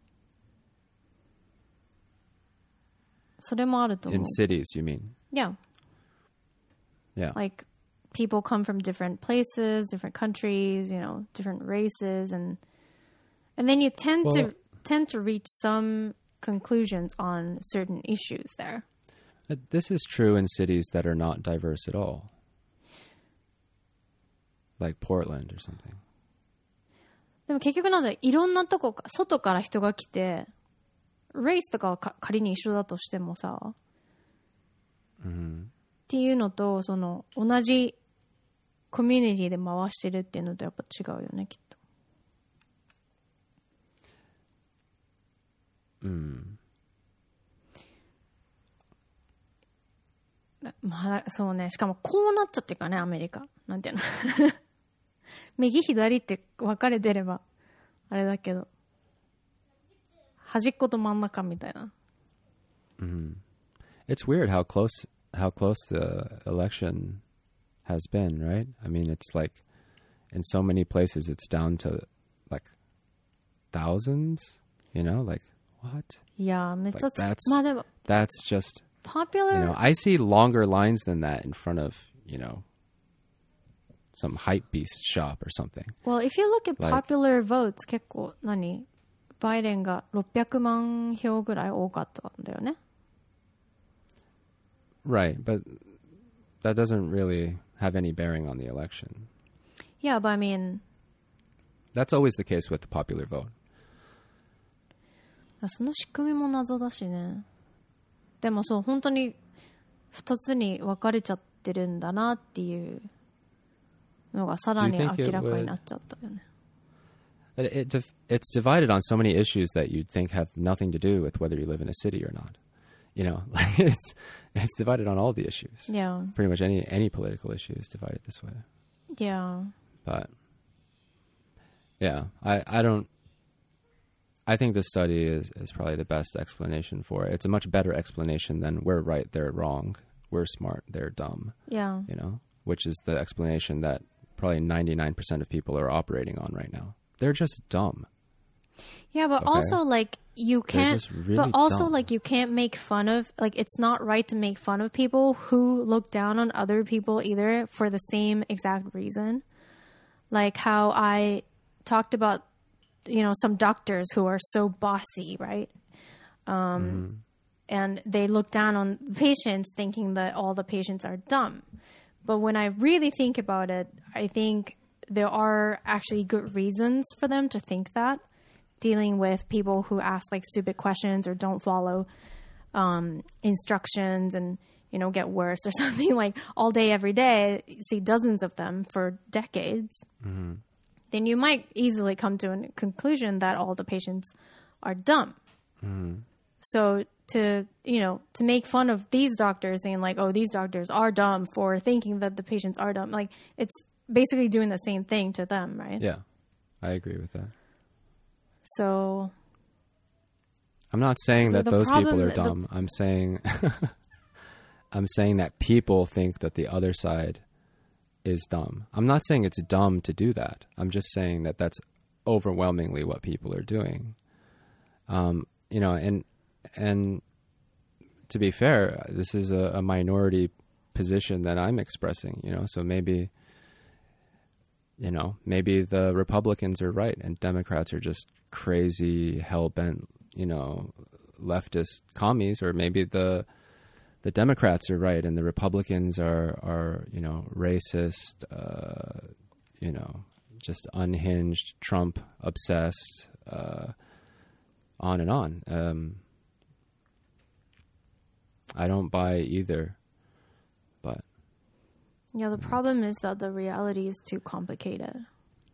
それもあると思う。 In cities, you mean? Yeah. Yeah. Like, people come from different places, different countries, you know, different races, and then you tend to reach some conclusions on certain issues there. This is true in cities that are not diverse at all. Like Portland or something. でも結局なんだ、いろんなとこか、外から人が来て、レースとかは仮に一緒だとしてもさ、っていうのと、その、同じコミュニティで回してるっていうのとやっぱ違うよね、きっと。まあ、そうね。しかもこうなっちゃってるからね、アメリカ。なんていうの。右左って分かれてれば、あれだけど。端っこと真ん中みたいな。 It's weird how close the election has been, right? I mean, it's like in so many places it's down to like thousands, you know, like what? いやー、めっちゃ Like that's まあでも、 That's just, popular, you know, I see longer lines than that in front of, you know, some hype beast shop or something. well, if you look at Like- popular votes, 結構、バイデンが600万票ぐらい多かったんだよね。 Right, but that doesn't really have any bearing on the election. Yeah, but I mean, That's always the case with the popular vote. その仕組みも謎だしね。でもそう、本当に2つに分かれちゃってるんだなっていうのがさらに Do you think 明らかになっちゃったよね。 It's divided on so many issues that you'd think have nothing to do with whether you live in a city or not. You know, like it's divided on all the issues. Yeah, Pretty much any political issue is divided this way. yeah. But yeah, I don't I think this study is probably the best explanation for it. It's a much better explanation than we're right, they're wrong, we're smart, they're dumb. Yeah. You know, which is the explanation that probably 99% of people are operating on right now. They're just dumb. Yeah, but Okay. also like you can't. just really but also dumb. like you can't make fun of. Like it's not right to make fun of people who look down on other people either for the same exact reason. Like how I talked about, you know, some doctors who are so bossy, right? And they look down on patients thinking that all the patients are dumb. But when I really think about it, I think there are actually good reasons for them to think that, dealing with people who ask like stupid questions or don't follow instructions and, you know, get worse or something, like all day, every day, you see dozens of them for decades. Then you might easily come to a conclusion that all the patients are dumb. So to make fun of these doctors, saying like, oh, these doctors are dumb for thinking that the patients are dumb, like it's basically doing the same thing to them, right? Yeah, I agree with that. So I'm not saying that the those problem- people are the- dumb. I'm saying I'm saying that people think that the other side is dumb. I'm not saying it's dumb to do that. I'm just saying that that's overwhelmingly what people are doing. You know, and to be fair, this is a minority position that I'm expressing, you know, so maybe the Republicans are right and Democrats are just crazy, hell-bent, you know, leftist commies, or maybe the Democrats are right and the Republicans are you know, racist, you know, just unhinged, Trump obsessed, on and on. I don't buy either, but yeah, the problem is that the reality is too complicated.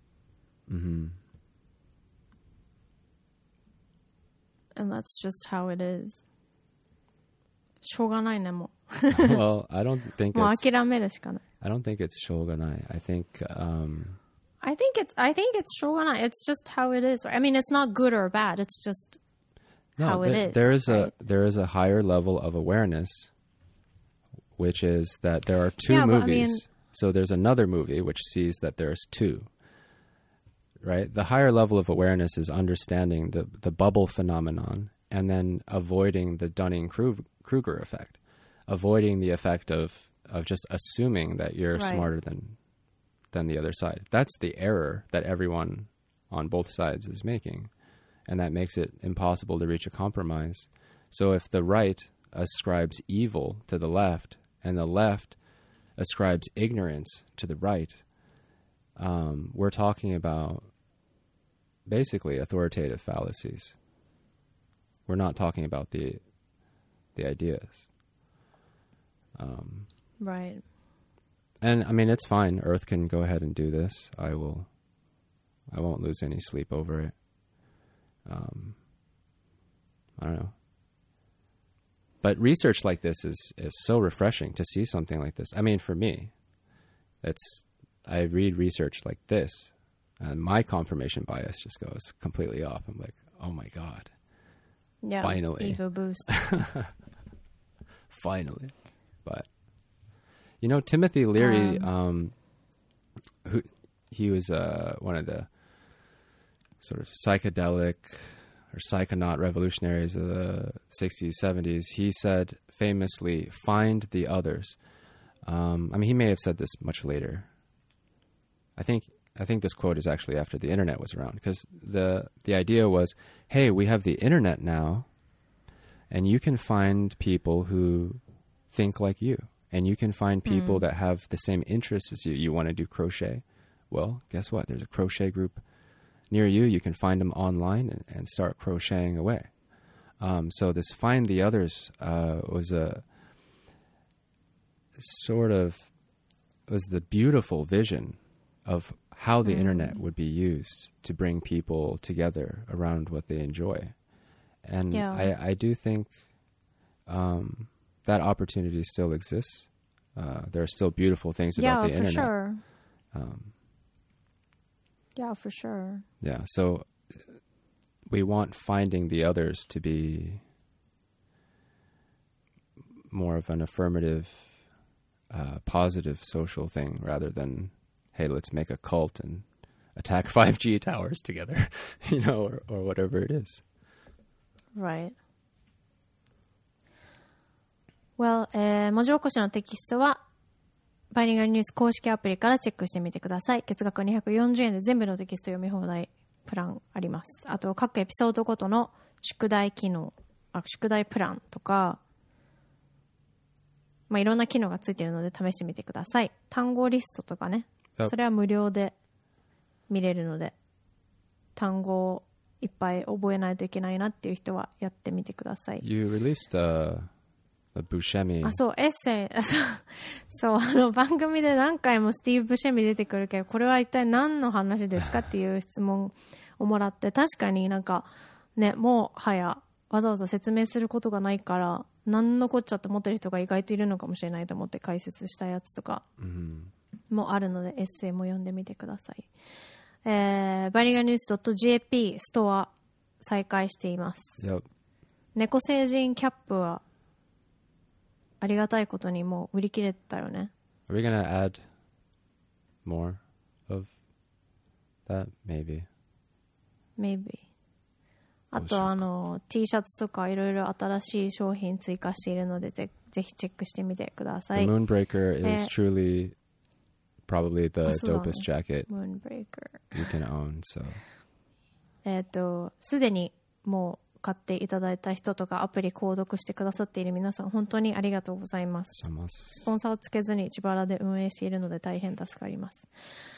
And that's just how it is. しょうがないね、もう。 well, I don't think もう it's 諦めるしかない。 I don't think it's しょうがない. I think I think it's しょうがない. It's just how it is. I mean, it's not good or bad. It's just how it is. there is right? there is a higher level of awareness, which is that there are two Yeah, but I movies. mean- So there's another movie which sees that there's two. Right? The higher level of awareness is understanding the bubble phenomenon and then avoiding the Dunning-Kruger effect, avoiding the effect of just assuming that you're Right. smarter than the other side. That's the error that everyone on both sides is making, and that makes it impossible to reach a compromise. So if the right ascribes evil to the left and the left ascribes ignorance to the right, we're talking about basically authoritative fallacies. We're not talking about the ideas. Right. And I mean, it's fine. Earth can go ahead and do this. I won't lose any sleep over it. I don't know. But research like this is so refreshing to see something like this. I mean, for me, I read research like this and my confirmation bias just goes completely off. I'm like, oh my God, Yeah. Finally. Ego boost. finally. But, you know, Timothy Leary, he was one of the sort of psychedelic or psychonaut revolutionaries of the 60s, 70s. He said famously, find the others. I mean, he may have said this much later. I think this quote is actually after the internet was around, because the idea was, hey, we have the internet now, and you can find people who think like you, and you can find people that have the same interests as you. You want to do crochet? Well, guess what? There's a crochet group near you. You can find them online and start crocheting away. So this find the others was the beautiful vision of how the internet would be used to bring people together around what they enjoy. And Yeah. I do think that opportunity still exists. There are still beautiful things about the internet. Sure. Yeah, for sure. Yeah. So we want finding the others to be more of an affirmative, positive social thing rather than, hey, let's make a cult and attack 5G towers together, you know, or whatever it is. Right. Well,文字起こしのテキストはバイリンガルニュース公式アプリからチェックしてみてください。月額240円で全部のテキスト読み放題プランあります。あと各エピソードごとの宿題機能、宿題プランとか、まあ、いろんな機能がついているので試してみてください。単語リストとかね、それは無料で見れるので、単語をいっぱい覚えないといけないなっていう人はやってみてください。 You released a Buscemi. そう、エッセイ、そう、番組で何回もスティーブ・ブシェミ出てくるけど、これは一体何の話ですかっていう質問をもらって、確かになんか、ね、もうはや、わざわざ説明することがないから、何のこっちゃって思ってる人が意外といるのかもしれないと思って解説したやつとかもあるので、エッセイも読んでみてください。バイリンガルニュース .jp ストア再開しています。 Yep. 猫星人キャップはありがたいことにもう売り切れたよね。 Are we gonna add more of that? Maybe. あとT シャツとかいろいろ新しい商品追加しているのでぜひチェックしてみてください。 The Moonbreaker is truly probably the dopest jacket Moonbreaker you can own. So すでにもう買っていただいた人とかアプリ購読してくださっている皆さん本当にありがとうございます。スポンサーをつけずに自腹で運営しているので大変助かります。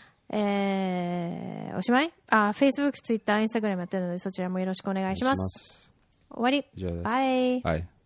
おしまいFacebook、Twitter、Instagram やってるのでそちらもよろしくお願いします。終わり。バイ。